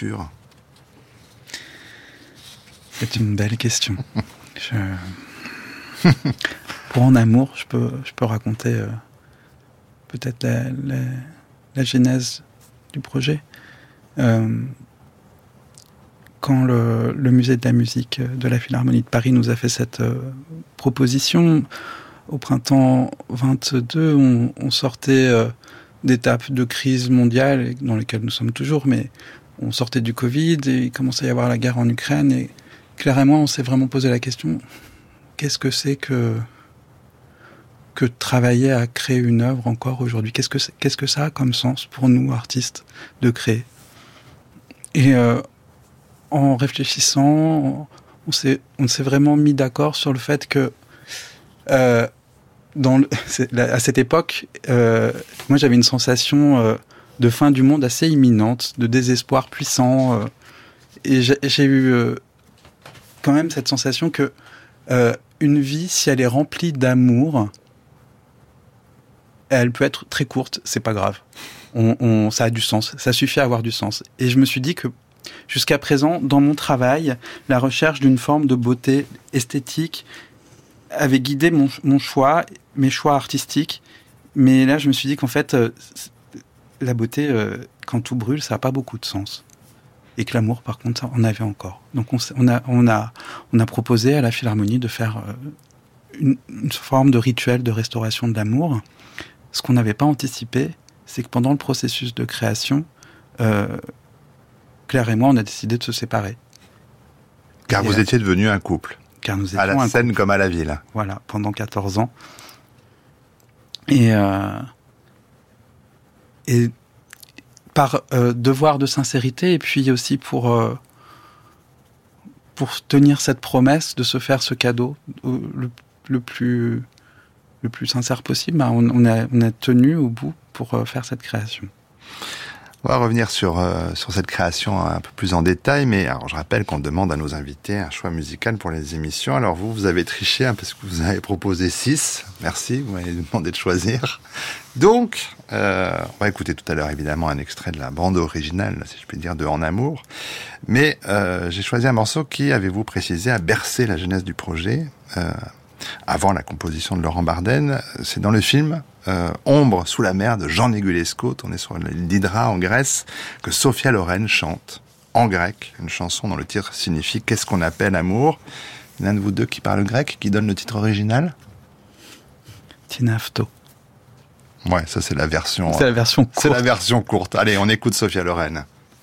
C'est une belle question. je... Pour En amour, je peux, je peux raconter euh, peut-être la, la, la genèse du projet. Euh, quand le, le musée de la musique de la Philharmonie de Paris nous a fait cette euh, proposition, au printemps vingt-deux, on, on sortait euh, d'étapes de crise mondiale dans lesquelles nous sommes toujours, mais on sortait du Covid et il commençait à y avoir la guerre en Ukraine, et Claire et moi, on s'est vraiment posé la question, qu'est-ce que c'est que, que de travailler à créer une œuvre encore aujourd'hui ? Qu'est-ce que, c'est, qu'est-ce que ça a comme sens pour nous, artistes, de créer ? Et euh, en réfléchissant, on s'est, on s'est vraiment mis d'accord sur le fait que euh, dans le, à cette époque, euh, moi j'avais une sensation euh, de fin du monde assez imminente, de désespoir puissant, euh, et j'ai, j'ai eu euh, quand même cette sensation que euh, une vie, si elle est remplie d'amour, elle peut être très courte, c'est pas grave. On, on, ça a du sens, ça suffit à avoir du sens. Et je me suis dit que jusqu'à présent, dans mon travail, la recherche d'une forme de beauté esthétique avait guidé mon, mon choix, mes choix artistiques. Mais là, je me suis dit qu'en fait, euh, la beauté, euh, quand tout brûle, ça n'a pas beaucoup de sens. Et que l'amour, par contre, ça en avait encore. Donc on, on, a, on, a, on a proposé à la Philharmonie de faire euh, une, une forme de rituel de restauration de l'amour. Ce qu'on n'avait pas anticipé, c'est que pendant le processus de création, euh, Claire et moi, on a décidé de se séparer. Car et vous euh, étiez devenus un couple. Car nous étions à la un scène couple. Comme à la ville. Voilà, pendant quatorze ans. Et, euh, et par euh, devoir de sincérité, et puis aussi pour, euh, pour tenir cette promesse de se faire ce cadeau euh, le, le, plus, le plus sincère possible, bah on, on, a, on a tenu au bout pour euh, faire cette création. On va revenir sur, euh, sur cette création un peu plus en détail, mais alors, je rappelle qu'on demande à nos invités un choix musical pour les émissions. Alors vous, vous avez triché hein, parce que vous avez proposé six. Merci, vous m'avez demandé de choisir. Donc, euh, on va écouter tout à l'heure évidemment un extrait de la bande originale, si je puis dire, de En Amour. Mais euh, j'ai choisi un morceau qui, avez-vous précisé, a bercé la jeunesse du projet, euh, avant la composition de Laurent Bardenne. C'est dans le film euh, Ombre sous la mer de Jean Negulesco, tourné sur l'île d'Hydra en Grèce, que Sophia Loren chante en grec, une chanson dont le titre signifie « Qu'est-ce qu'on appelle amour ?» L'un de vous deux qui parle grec, qui donne le titre original? Tinafto. Ouais, ça c'est la version. C'est la version courte. C'est la version courte. Allez, on écoute Sophia Loren.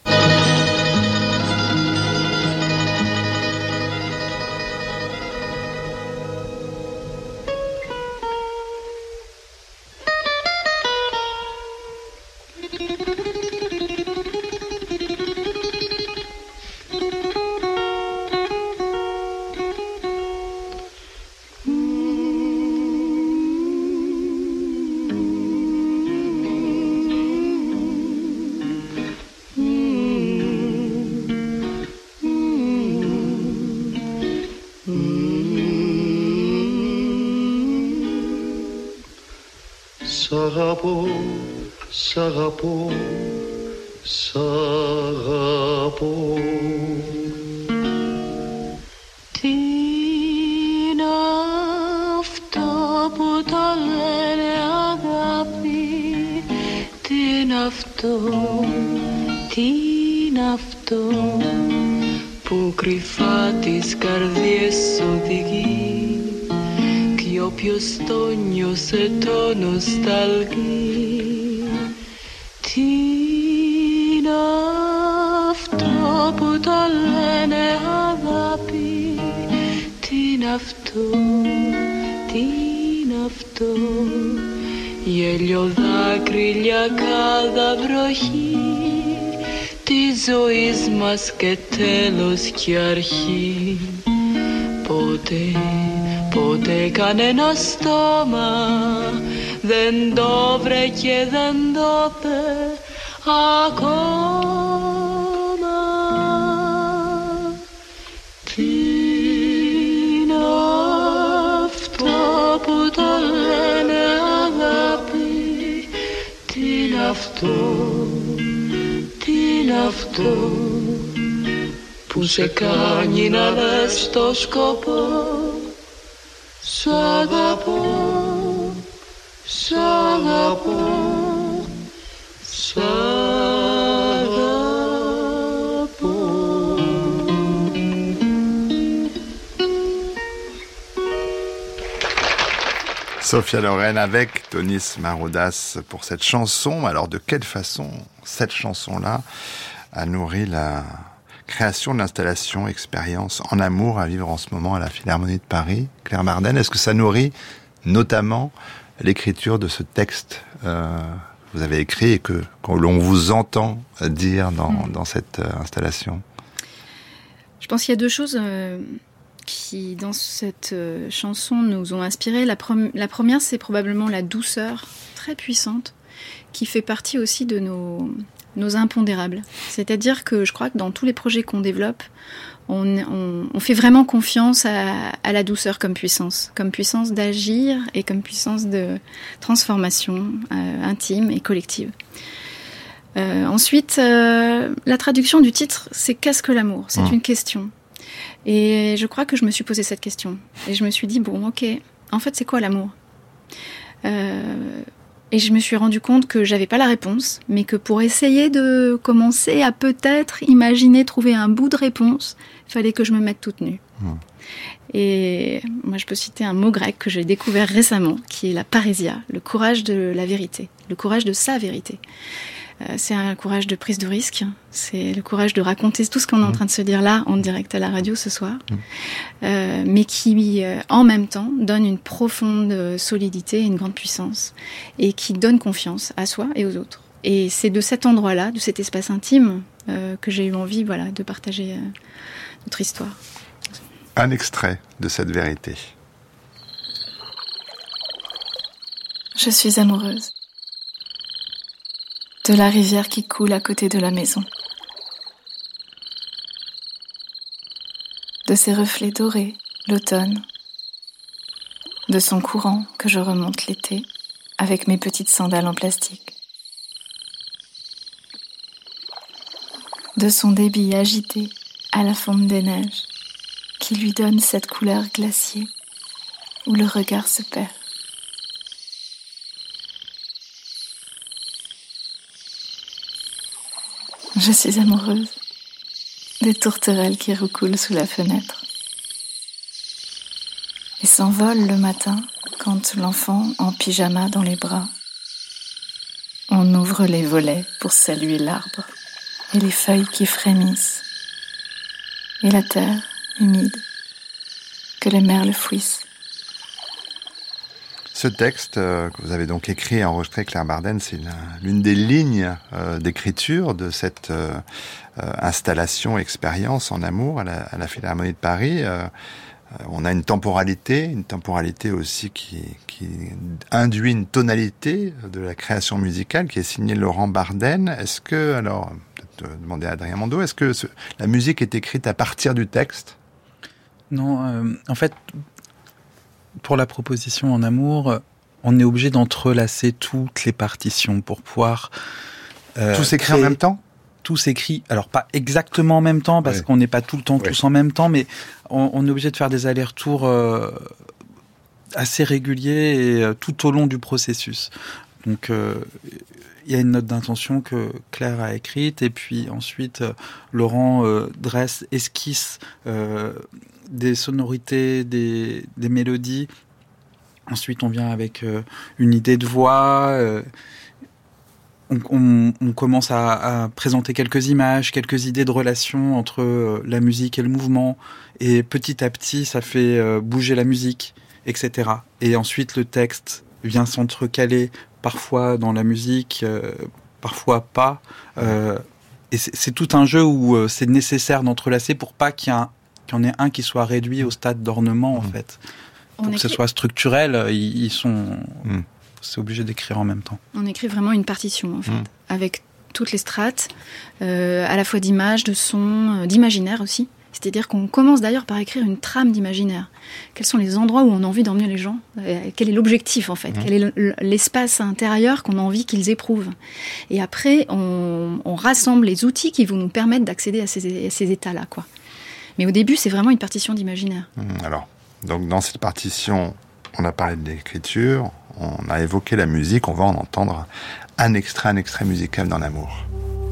S'agapώ, s'agapώ, s'agapώ. Τι είναι αυτό που το λένε αγάπη? Τι είναι αυτό, τι είναι αυτό που κρυφά τις καρδιές οδηγεί? Κι όποιος το νιώσε το νοσταλγεί. Τι είναι αυτό που το λένε αγάπη? Τι είναι αυτό, τι είναι αυτό? Γέλιο, δάκρυ, cada βροχή της ζωής μας και τέλος και αρχή. Ποτέ, ποτέ κανένα στόμα δεν το βρε και δεν το πε ακόμα. Τι είναι αυτό που το λένε αγάπη? Τι είναι αυτό, τι είναι αυτό που σε κάνει να λες το σκοπό? Σ' αγαπώ, σ' αγαπώ, σ' αγαπώ. Sophia Loren avec Tonis Maroudas pour cette chanson. Alors de quelle façon cette chanson-là a nourri la création de l'installation Expérience en amour à vivre en ce moment à la Philharmonie de Paris? Claire Bardenne, est-ce que ça nourrit notamment l'écriture de ce texte euh, que vous avez écrit et que, que l'on vous entend dire dans, mmh. dans cette euh, installation? Je pense qu'il y a deux choses euh, qui, dans cette euh, chanson, nous ont inspiré. La, prom- la première, c'est probablement la douceur très puissante qui fait partie aussi de nos... nos impondérables. C'est-à-dire que je crois que dans tous les projets qu'on développe, on, on, on fait vraiment confiance à, à la douceur comme puissance, comme puissance d'agir et comme puissance de transformation euh, intime et collective. Euh, ensuite, euh, la traduction du titre, c'est « Qu'est-ce que l'amour ?» C'est mmh. une question. Et je crois que je me suis posé cette question. Et je me suis dit, bon, ok, en fait, c'est quoi l'amour ? euh, Et je me suis rendu compte que j'avais pas la réponse, mais que pour essayer de commencer à peut-être imaginer, trouver un bout de réponse, il fallait que je me mette toute nue. Mmh. Et moi, je peux citer un mot grec que j'ai découvert récemment, qui est la parésia, le courage de la vérité, le courage de sa vérité. Euh, c'est un courage de prise de risque, c'est le courage de raconter tout ce qu'on est en train de se dire là, en direct à la radio ce soir, mmh. euh, mais qui, euh, en même temps, donne une profonde solidité, une grande puissance, et qui donne confiance à soi et aux autres. Et c'est de cet endroit-là, de cet espace intime, euh, que j'ai eu envie, voilà, de partager euh, notre histoire. Un extrait de cette vérité. Je suis amoureuse. de la rivière qui coule à côté de la maison, de ses reflets dorés l'automne, de son courant que je remonte l'été avec mes petites sandales en plastique, de son débit agité à la fonte des neiges qui lui donne cette couleur glaciée où le regard se perd. Je suis amoureuse des tourterelles qui roucoulent sous la fenêtre et s'envolent le matin quand l'enfant en pyjama dans les bras. On ouvre les volets pour saluer l'arbre et les feuilles qui frémissent et la terre humide que les merles fouissent. Ce texte euh, que vous avez donc écrit et enregistré, Claire Bardenne, c'est l'une des lignes euh, d'écriture de cette euh, euh, installation, expérience en amour à la, à la Philharmonie de Paris. Euh, on a une temporalité, une temporalité aussi qui, qui induit une tonalité de la création musicale qui est signée Laurent Bardenne. Est-ce que, alors, peut-être demander à Adrien Mondeau, est-ce que ce, la musique est écrite à partir du texte ? Non, euh, en fait, pour la proposition en amour, on est obligé d'entrelacer toutes les partitions pour pouvoir... Euh, tout s'écrit créer... en même temps ? Tout s'écrit, alors pas exactement en même temps, parce oui. qu'on n'est pas tout le temps oui. tous en même temps, mais on, on est obligé de faire des allers-retours euh, assez réguliers et euh, tout au long du processus. Donc, euh, il y a une note d'intention que Claire a écrite, et puis ensuite, euh, Laurent euh, dresse, esquisse euh, des sonorités, des, des mélodies. Ensuite, on vient avec euh, une idée de voix. Euh, on, on, on commence à, à présenter quelques images, quelques idées de relation entre euh, la musique et le mouvement. Et petit à petit, ça fait euh, bouger la musique, et cetera. Et ensuite, le texte vient s'entrecaler parfois dans la musique, euh, parfois pas. Euh, et c'est, c'est tout un jeu où euh, c'est nécessaire d'entrelacer pour pas qu'il y, un, qu'il y en ait un qui soit réduit au stade d'ornement, en mmh. fait. Pour on que écrit... ce soit structurel, ils, ils sont... Mmh. C'est obligé d'écrire en même temps. On écrit vraiment une partition, en fait, mmh. avec toutes les strates, euh, à la fois d'images, de sons, euh, d'imaginaire aussi. C'est-à-dire qu'on commence d'ailleurs par écrire une trame d'imaginaire. Quels sont les endroits où on a envie d'emmener les gens ? Quel est l'objectif, en fait ? Mmh. Quel est l'espace intérieur qu'on a envie qu'ils éprouvent ? Et après, on, on rassemble les outils qui vont nous permettre d'accéder à ces, à ces états-là, quoi. Mais au début, c'est vraiment une partition d'imaginaire. Mmh, alors, donc dans cette partition, on a parlé de l'écriture, on a évoqué la musique, on va en entendre un extrait, un extrait musical dans l'amour.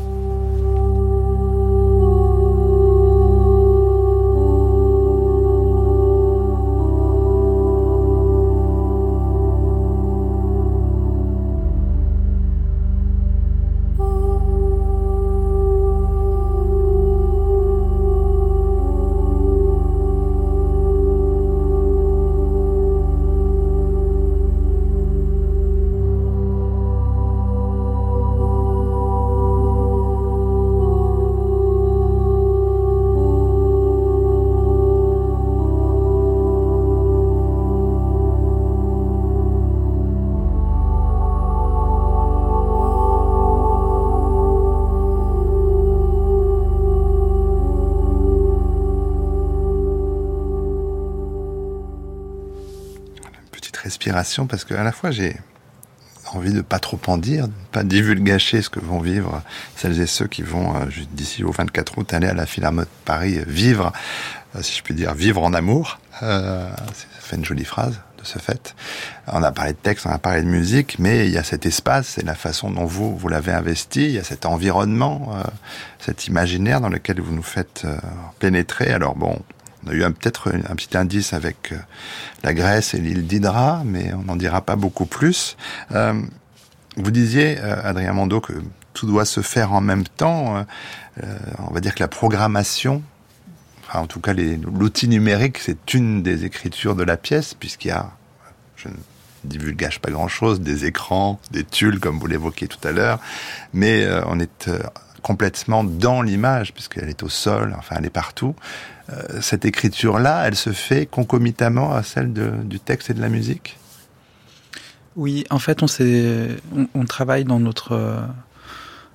Respiration, parce que à la fois j'ai envie de pas trop en dire, de pas divulgacher ce que vont vivre celles et ceux qui vont euh, d'ici au vingt-quatre août aller à la Philharmonie de Paris vivre, euh, si je puis dire, vivre en amour. Euh, ça fait une jolie phrase de ce fait. On a parlé de texte, on a parlé de musique, mais il y a cet espace et la façon dont vous vous l'avez investi, il y a cet environnement, euh, cet imaginaire dans lequel vous nous faites euh, pénétrer. Alors bon. On a eu un, peut-être un petit indice avec euh, la Grèce et l'île d'Hydra, mais on n'en dira pas beaucoup plus. Euh, vous disiez, euh, Adrien Mondeau, que tout doit se faire en même temps. Euh, on va dire que la programmation, enfin, en tout cas les, l'outil numérique, c'est une des écritures de la pièce, puisqu'il y a, je ne divulgage pas grand-chose, des écrans, des tulles, comme vous l'évoquiez tout à l'heure, mais euh, on est... Euh, complètement dans l'image, puisqu'elle est au sol, enfin elle est partout. Euh, cette écriture-là, elle se fait concomitamment à celle de, du texte et de la musique ? Oui, en fait, on, s'est, on, on travaille dans notre,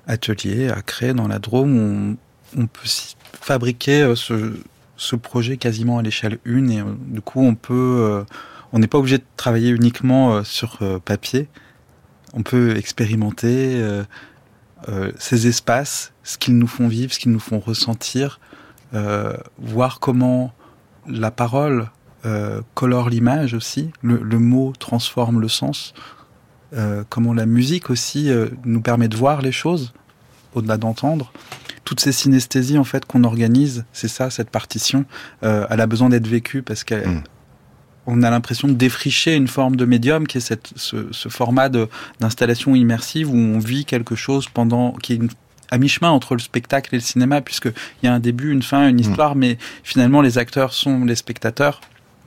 atelier à créer dans la Drôme où on, on peut fabriquer ce, ce projet quasiment à l'échelle une et du coup on peut, on n'est pas obligé de travailler uniquement sur papier. On peut expérimenter euh, euh, ces espaces, ce qu'ils nous font vivre, ce qu'ils nous font ressentir, euh, voir comment la parole euh, colore l'image aussi, le, le mot transforme le sens, euh, comment la musique aussi euh, nous permet de voir les choses, au-delà d'entendre. Toutes ces synesthésies en fait qu'on organise, c'est ça, cette partition, euh, elle a besoin d'être vécue parce qu'elle... Mmh. On a l'impression de défricher une forme de médium qui est cette, ce, ce format de, d'installation immersive où on vit quelque chose pendant, qui est une, à mi-chemin entre le spectacle et le cinéma, puisqu'il y a un début, une fin, une histoire, mmh. mais finalement les acteurs sont les spectateurs.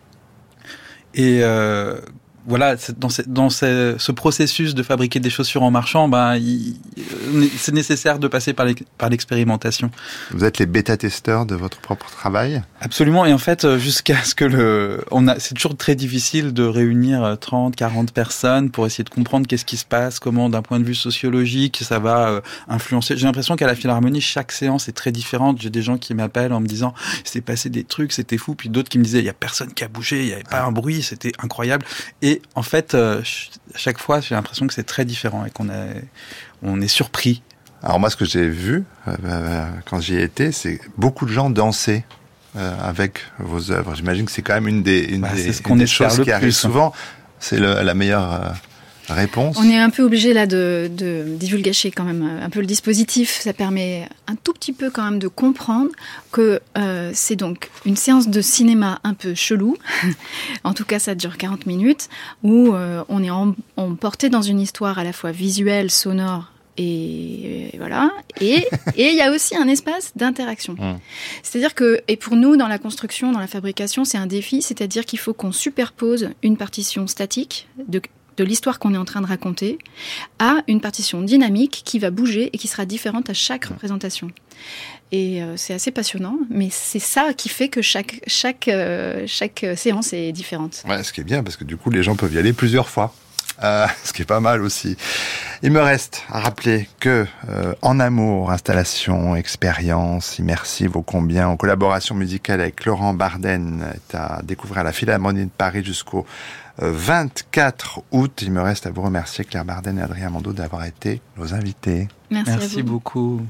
Et euh, voilà, dans, ce, dans ce, ce processus de fabriquer des chaussures en marchant, ben, il, c'est nécessaire de passer par, par l'expérimentation. Vous êtes les bêta-testeurs de votre propre travail ? Absolument, et en fait, jusqu'à ce que le... On a, c'est toujours très difficile de réunir trente, quarante personnes pour essayer de comprendre qu'est-ce qui se passe, comment, d'un point de vue sociologique, ça va euh, influencer. J'ai l'impression qu'à la Philharmonie, chaque séance est très différente. J'ai des gens qui m'appellent en me disant « c'est passé des trucs, c'était fou », puis d'autres qui me disaient « il n'y a personne qui a bougé, il n'y avait pas un bruit, c'était incroyable ». Et en fait, euh, chaque fois, j'ai l'impression que c'est très différent et qu'on est, on est surpris. Alors moi, ce que j'ai vu euh, quand j'y étais, c'est beaucoup de gens danser euh, avec vos œuvres. J'imagine que c'est quand même une des, une bah, des, c'est ce qu'on une des choses le qui arrive souvent. C'est le, la meilleure euh, réponse. On est un peu obligé là de, de divulgacher quand même un peu le dispositif. Ça permet un tout petit peu quand même de comprendre que euh, c'est donc une séance de cinéma un peu chelou. En tout cas, ça dure quarante minutes où euh, on est en, emporté dans une histoire à la fois visuelle, sonore. Et voilà. Et il y a aussi un espace d'interaction. Mmh. C'est-à-dire que, et pour nous, dans la construction, dans la fabrication, c'est un défi. C'est-à-dire qu'il faut qu'on superpose une partition statique de, de l'histoire qu'on est en train de raconter à une partition dynamique qui va bouger et qui sera différente à chaque représentation. Et euh, c'est assez passionnant, mais c'est ça qui fait que chaque, chaque, euh, chaque séance est différente. Ouais, ce qui est bien, parce que du coup, les gens peuvent y aller plusieurs fois. Euh, ce qui est pas mal aussi. Il me reste à rappeler que euh, En Amour, installation, expérience immersive ô combien, en collaboration musicale avec Laurent Barden, est à découvrir à la Philharmonie de Paris jusqu'au euh, vingt-quatre août. Il me reste à vous remercier, Claire Barden et Adrien Mandeau, d'avoir été nos invités. Merci, Merci à vous. beaucoup.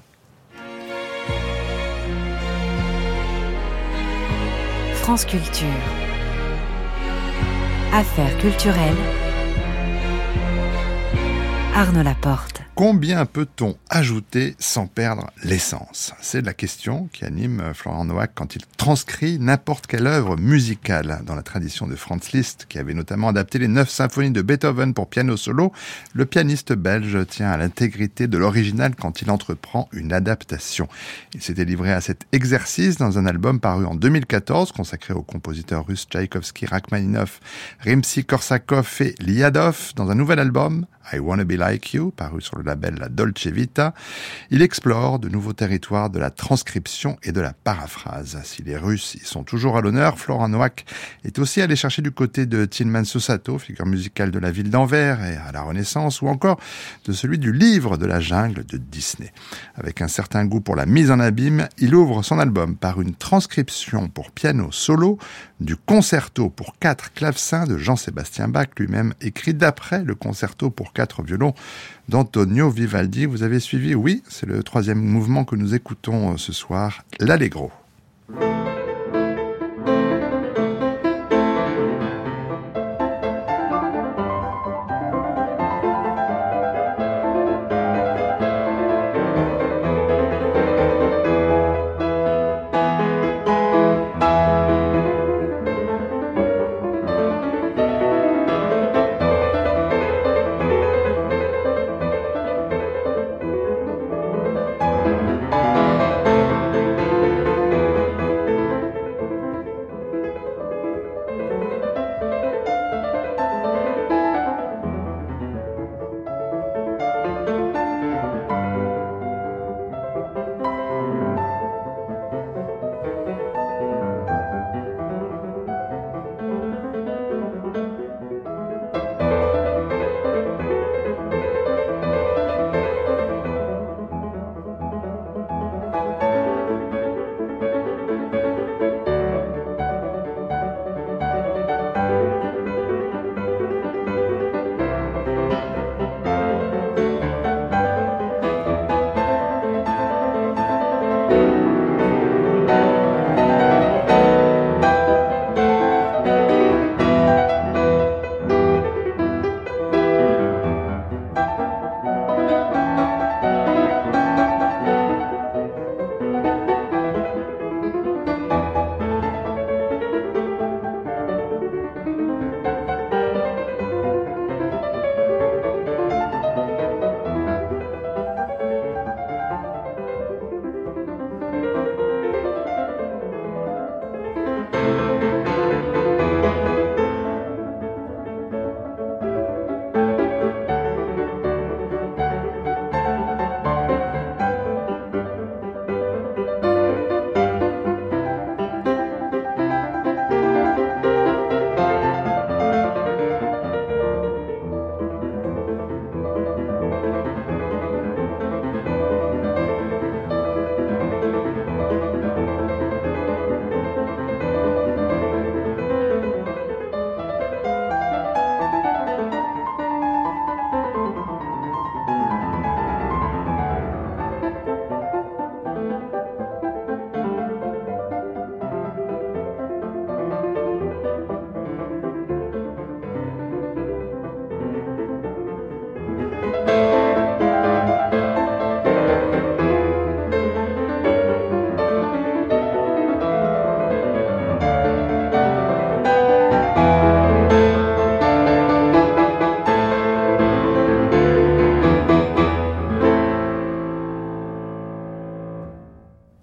France Culture. Affaires culturelles. Arnaud Laporte. Combien peut-on ajouter sans perdre l'essence ? C'est la question qui anime Florian Noack quand il transcrit n'importe quelle œuvre musicale. Dans la tradition de Franz Liszt, qui avait notamment adapté les neuf symphonies de Beethoven pour piano solo, le pianiste belge tient à l'intégrité de l'original quand il entreprend une adaptation. Il s'était livré à cet exercice dans un album paru en deux mille quatorze, consacré aux compositeurs russes Tchaïkovski, Rachmaninov, Rimsky-Korsakov et Liadov. Dans un nouvel album, I Wanna Be Like You, paru sur le label La Dolce Vita, il explore de nouveaux territoires de la transcription et de la paraphrase. Si les Russes y sont toujours à l'honneur, Florian Noack est aussi allé chercher du côté de Tilman Susato, figure musicale de la ville d'Anvers et à la Renaissance, ou encore de celui du Livre de la jungle de Disney. Avec un certain goût pour la mise en abîme, il ouvre son album par une transcription pour piano solo du concerto pour quatre clavecins de Jean-Sébastien Bach, lui-même écrit d'après le concerto pour quatre violons d'Antonio Vivaldi. Vous avez suivi, oui, c'est le troisième mouvement que nous écoutons ce soir, l'Allegro.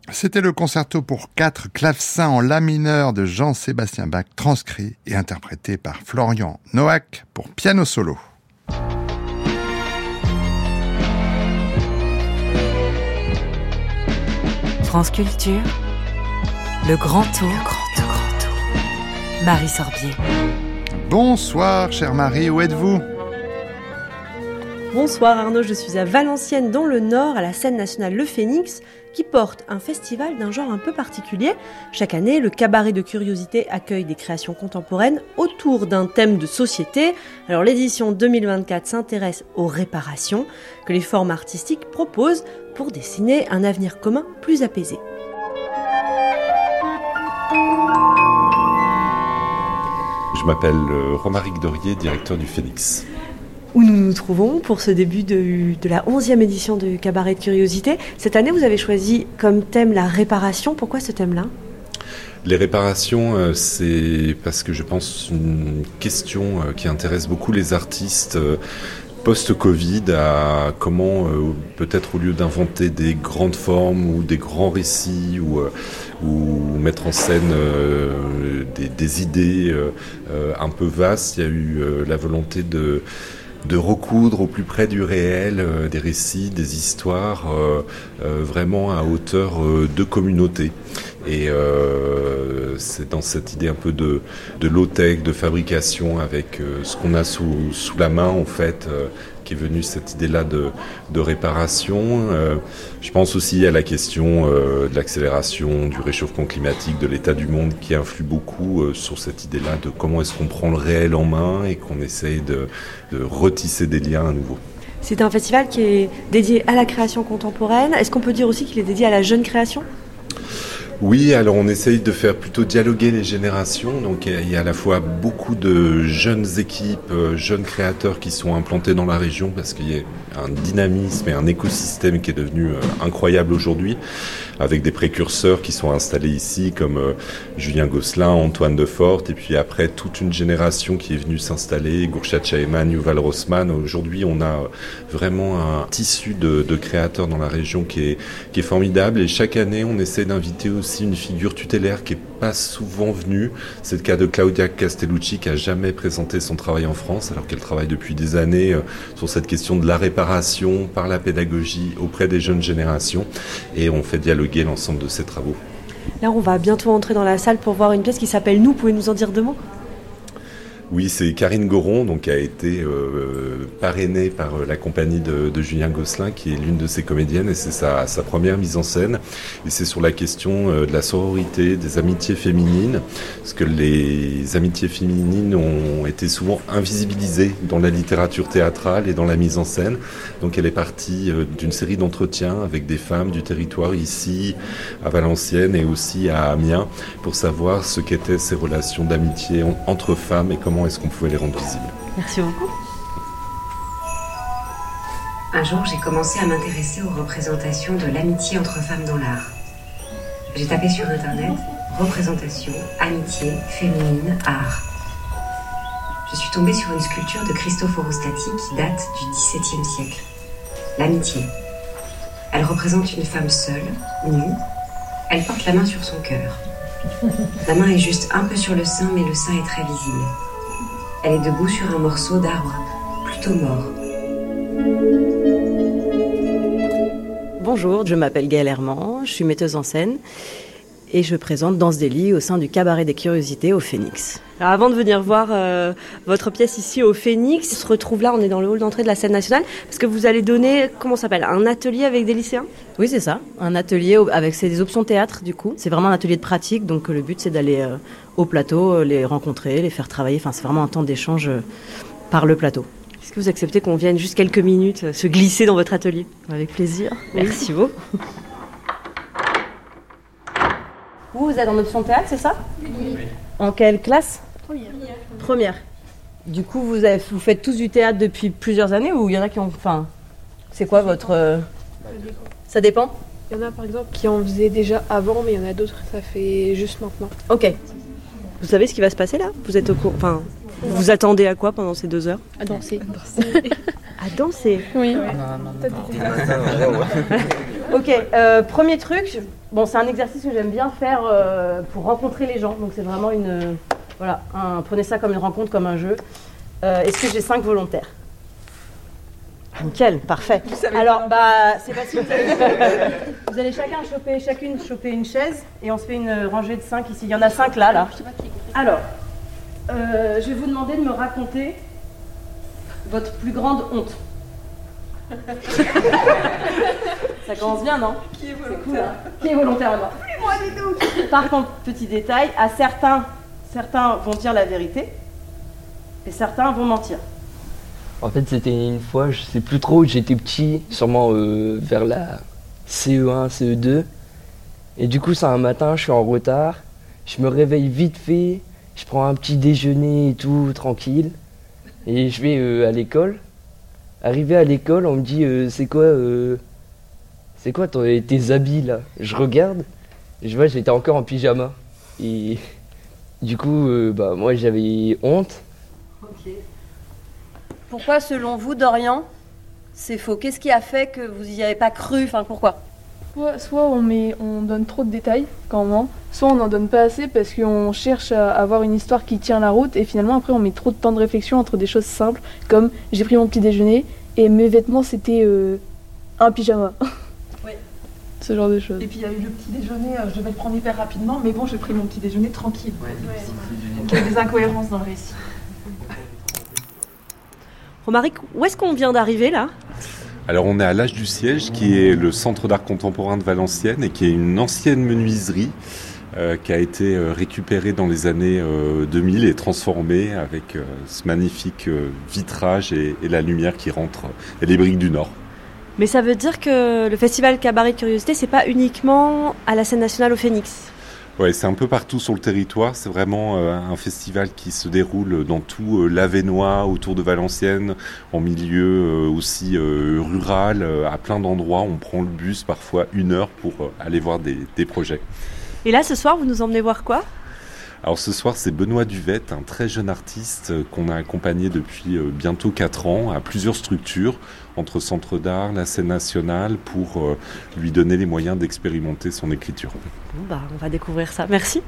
C'était le concerto pour quatre clavecins en la mineur de Jean-Sébastien Bach, transcrit et interprété par Florian Noack pour piano solo. France Culture, le grand tour, le grand tour, grand tour. Marie Sorbier. Bonsoir, chère Marie, où êtes-vous ? Bonsoir Arnaud, je suis à Valenciennes dans le Nord, à la scène nationale Le Phénix, qui porte un festival d'un genre un peu particulier. Chaque année, le cabaret de curiosité accueille des créations contemporaines autour d'un thème de société. Alors l'édition deux mille vingt-quatre s'intéresse aux réparations que les formes artistiques proposent pour dessiner un avenir commun plus apaisé. Je m'appelle Romaric Dorier, directeur du Phénix. Où nous nous trouvons pour ce début de, de la onzième édition du Cabaret de Curiosité. Cette année, vous avez choisi comme thème la réparation. Pourquoi ce thème-là ? Les réparations, c'est parce que je pense une question qui intéresse beaucoup les artistes post-Covid, à comment peut-être au lieu d'inventer des grandes formes ou des grands récits ou, ou mettre en scène des, des idées un peu vastes, il y a eu la volonté de de recoudre au plus près du réel euh, des récits, des histoires, euh, euh, vraiment à hauteur euh, de communauté. Et euh, c'est dans cette idée un peu de, de low-tech, de fabrication, avec euh, ce qu'on a sous, sous la main, en fait, euh, qui est venue cette idée-là de, de réparation. Euh, je pense aussi à la question euh, de l'accélération, du réchauffement climatique, de l'état du monde, qui influe beaucoup euh, sur cette idée-là de comment est-ce qu'on prend le réel en main et qu'on essaye de, de retisser des liens à nouveau. C'est un festival qui est dédié à la création contemporaine. Est-ce qu'on peut dire aussi qu'il est dédié à la jeune création ? Oui, alors on essaye de faire plutôt dialoguer les générations. Donc il y a à la fois beaucoup de jeunes équipes, jeunes créateurs qui sont implantés dans la région parce qu'il y a un dynamisme et un écosystème qui est devenu incroyable aujourd'hui, avec des précurseurs qui sont installés ici comme Julien Gosselin, Antoine Defort, et puis après toute une génération qui est venue s'installer, Gourchat Chaeman, Yuval Rossmann. Aujourd'hui, on a vraiment un tissu de, de créateurs dans la région qui est, qui est formidable, et chaque année on essaie d'inviter aussi aussi une figure tutélaire qui n'est pas souvent venue. C'est le cas de Claudia Castellucci, qui n'a jamais présenté son travail en France, alors qu'elle travaille depuis des années euh, sur cette question de la réparation par la pédagogie auprès des jeunes générations. Et on fait dialoguer l'ensemble de ces travaux. Là, on va bientôt entrer dans la salle pour voir une pièce qui s'appelle « Nous ». Pouvez nous en dire deux mots ? Oui, c'est Karine Goron, donc, qui a été euh, parrainée par euh, la compagnie de, de Julien Gosselin, qui est l'une de ses comédiennes, et c'est sa, sa première mise en scène. Et c'est sur la question euh, de la sororité, des amitiés féminines, parce que les amitiés féminines ont été souvent invisibilisées dans la littérature théâtrale et dans la mise en scène. Donc elle est partie euh, d'une série d'entretiens avec des femmes du territoire ici, à Valenciennes et aussi à Amiens, pour savoir ce qu'étaient ces relations d'amitié en, entre femmes et comment est-ce qu'on pouvait les rendre visibles. Merci beaucoup. Un jour, j'ai commencé à m'intéresser aux représentations de l'amitié entre femmes dans l'art. J'ai tapé sur internet « représentation, amitié, féminine, art ». Je suis tombée sur une sculpture de Cristoforo Stati qui date du dix-septième siècle. L'amitié. Elle représente une femme seule, nue. Elle porte la main sur son cœur. La main est juste un peu sur le sein, mais le sein est très visible. Elle est debout sur un morceau d'arbre, plutôt mort. Bonjour, je m'appelle Gaëlle Herman, je suis metteuse en scène et je présente Danse des lits au sein du Cabaret des Curiosités au Phénix. Alors avant de venir voir euh, votre pièce ici au Phénix, on se retrouve là, on est dans le hall d'entrée de la scène nationale, parce que vous allez donner, comment ça s'appelle, un atelier avec des lycéens ? Oui, c'est ça, un atelier avec c'est des options théâtre du coup. C'est vraiment un atelier de pratique, donc le but c'est d'aller euh, au plateau, les rencontrer, les faire travailler, enfin c'est vraiment un temps d'échange euh, par le plateau. Est-ce que vous acceptez qu'on vienne juste quelques minutes euh, se glisser dans votre atelier ? Avec plaisir. Oui. Merci beaucoup. Vous, vous êtes en option théâtre, c'est ça ? Oui. En quelle classe ? Première. Première. Du coup, vous, avez, vous faites tous du théâtre depuis plusieurs années ou il y en a qui ont... Enfin, c'est quoi votre... Euh... Ça dépend ? Il y en a par exemple qui en faisaient déjà avant, mais il y en a d'autres, ça fait juste maintenant. Ok. Vous savez ce qui va se passer là ? Vous êtes au cours... Enfin, vous vous attendez à quoi pendant ces deux heures ? À danser. À danser ? Oui. Non, non, non. Ok, euh, premier truc, bon, c'est un exercice que j'aime bien faire euh, pour rencontrer les gens. Donc c'est vraiment une, euh, voilà, un, prenez ça comme une rencontre, comme un jeu. Euh, est-ce que j'ai cinq volontaires? Nickel, parfait. Alors, bah, c'est facile. Vous allez, vous allez chacun choper, chacune choper une chaise et on se fait une rangée de cinq ici. Il y en a cinq là, là. Alors, euh, je vais vous demander de me raconter votre plus grande honte. Ça commence bien, non? Qui est volontaire? Cool, hein? Qui est volontaire alors? Moi, dis donc. Par contre, petit détail, à certains, certains vont dire la vérité et certains vont mentir. En fait, c'était une fois, je sais plus trop, j'étais petit, sûrement euh, vers la C E un, C E deux. Et du coup, c'est un matin, je suis en retard, je me réveille vite fait, je prends un petit déjeuner et tout, tranquille. Et je vais euh, à l'école. Arrivé à l'école, on me dit euh, c'est quoi, euh, c'est quoi ton, tes habits là? Je regarde, et je vois j'étais encore en pyjama. Et du coup, euh, bah moi j'avais honte. Ok. Pourquoi, selon vous, Dorian, c'est faux? Qu'est-ce qui a fait que vous n'y avez pas cru? Enfin, pourquoi? Soit, soit on, met, on donne trop de détails quand on ment, soit on n'en donne pas assez parce qu'on cherche à avoir une histoire qui tient la route et finalement après on met trop de temps de réflexion entre des choses simples comme j'ai pris mon petit déjeuner et mes vêtements c'était euh, un pyjama. Oui. Ce genre de choses. Et puis il y a eu le petit déjeuner, euh, je devais le prendre hyper rapidement, mais bon j'ai pris mon petit déjeuner tranquille. Ouais, ouais. Donc il y a des incohérences dans le récit. Romaric, où est-ce qu'on vient d'arriver là? Alors on est à l'Âge du Siège, qui est le centre d'art contemporain de Valenciennes et qui est une ancienne menuiserie euh, qui a été euh, récupérée dans les années euh, deux mille et transformée avec euh, ce magnifique euh, vitrage et, et la lumière qui rentre et les briques du Nord. Mais ça veut dire que le festival Cabaret de Curiosité, c'est pas uniquement à la scène nationale au Phénix? Ouais, c'est un peu partout sur le territoire. C'est vraiment euh, un festival qui se déroule dans tout euh, l'Avesnois, autour de Valenciennes, en milieu euh, aussi euh, rural, euh, à plein d'endroits. On prend le bus parfois une heure pour euh, aller voir des, des projets. Et là, ce soir, vous nous emmenez voir quoi? Alors ce soir, c'est Benoît Duvette, un très jeune artiste euh, qu'on a accompagné depuis euh, bientôt quatre ans à plusieurs structures, entre Centre d'Art, la scène nationale, pour euh, lui donner les moyens d'expérimenter son écriture. Bon, bah, on va découvrir ça. Merci.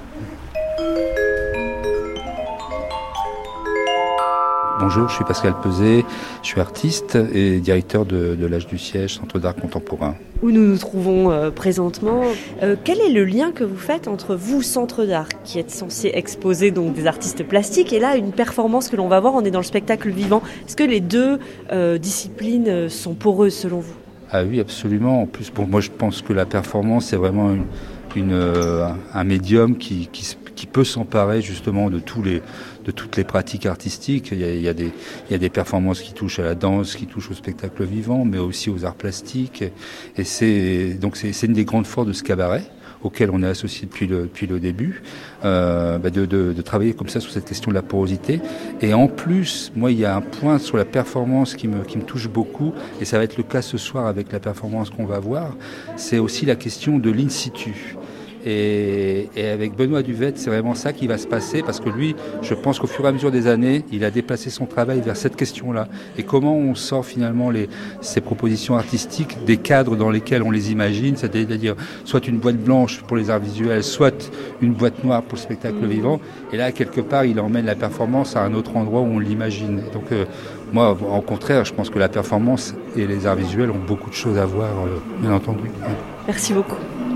Bonjour, je suis Pascal Peset, je suis artiste et directeur de, de l'Âge du Siège, Centre d'Art Contemporain. Où nous nous trouvons euh, présentement. Euh, quel est le lien que vous faites entre vous, Centre d'Art, qui êtes censé exposer donc des artistes plastiques, et là, une performance que l'on va voir, on est dans le spectacle vivant. Est-ce que les deux euh, disciplines sont poreuses selon vous? Ah oui, absolument. En plus, pour moi, je pense que la performance, c'est vraiment une, une, euh, un médium qui, qui, qui peut s'emparer justement de tous les de toutes les pratiques artistiques. Il y a, il y a des il y a des performances qui touchent à la danse, qui touchent au spectacle vivant, mais aussi aux arts plastiques. Et, et c'est donc c'est, c'est une des grandes forces de ce cabaret auquel on est associé depuis le depuis le début, euh, bah de, de, de travailler comme ça sur cette question de la porosité. Et en plus, moi, il y a un point sur la performance qui me qui me touche beaucoup, et ça va être le cas ce soir avec la performance qu'on va voir. C'est aussi la question de l'in situ. Et, et avec Benoît Duvette, c'est vraiment ça qui va se passer, parce que lui, je pense qu'au fur et à mesure des années, il a déplacé son travail vers cette question-là. Et comment on sort finalement les, ces propositions artistiques des cadres dans lesquels on les imagine, c'est-à-dire soit une boîte blanche pour les arts visuels, soit une boîte noire pour le spectacle vivant. Et là, quelque part, il emmène la performance à un autre endroit où on l'imagine. Et donc, euh, moi, au contraire, je pense que la performance et les arts visuels ont beaucoup de choses à voir, euh, bien entendu. Merci beaucoup.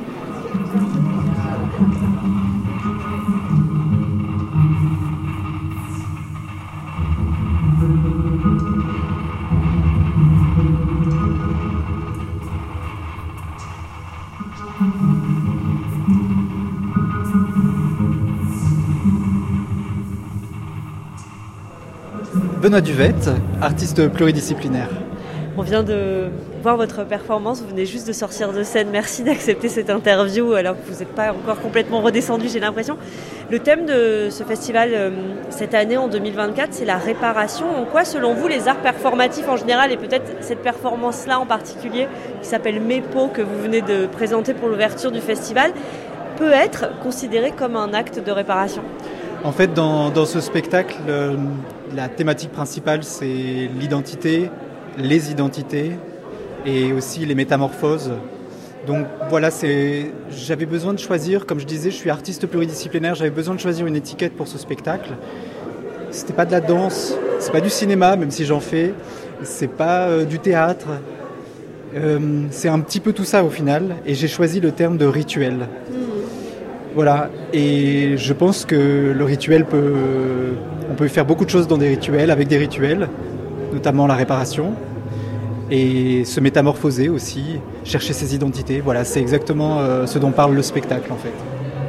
Benoît Duvette, artiste pluridisciplinaire. On vient de voir votre performance, vous venez juste de sortir de scène. Merci d'accepter cette interview alors que vous n'êtes pas encore complètement redescendu, j'ai l'impression. Le thème de ce festival euh, cette année, en deux mille vingt-quatre, c'est la réparation. En quoi, selon vous, les arts performatifs en général, et peut-être cette performance-là en particulier, qui s'appelle Mépo, que vous venez de présenter pour l'ouverture du festival, peut être considérée comme un acte de réparation? En fait, dans, dans ce spectacle, euh, la thématique principale, c'est l'identité, les identités, et aussi les métamorphoses. Donc voilà, c'est... j'avais besoin de choisir, comme je disais, je suis artiste pluridisciplinaire, j'avais besoin de choisir une étiquette pour ce spectacle. C'était pas de la danse, c'est pas du cinéma, même si j'en fais, c'est pas euh, du théâtre, euh, c'est un petit peu tout ça au final, et j'ai choisi le terme de rituel. Mmh. Voilà, et je pense que le rituel peut... On peut faire beaucoup de choses dans des rituels, avec des rituels, notamment la réparation, et se métamorphoser aussi, chercher ses identités. Voilà, c'est exactement euh, ce dont parle le spectacle en fait.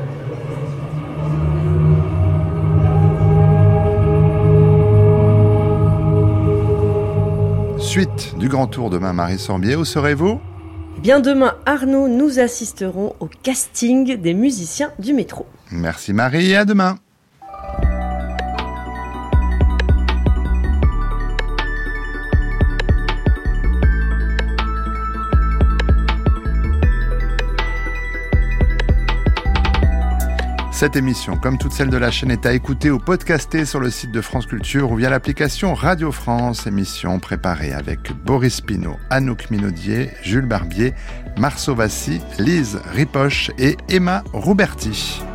Suite du Grand Tour demain, Marie Sorbier, où serez-vous ? Eh bien demain, Arnaud, nous assisterons au casting des musiciens du métro. Merci Marie et à demain. Cette émission, comme toutes celles de la chaîne, est à écouter ou podcaster sur le site de France Culture ou via l'application Radio France. Émission préparée avec Boris Pinault, Anouk Minaudier, Jules Barbier, Marceau Vassy, Lise Ripoche et Emma Rouberti.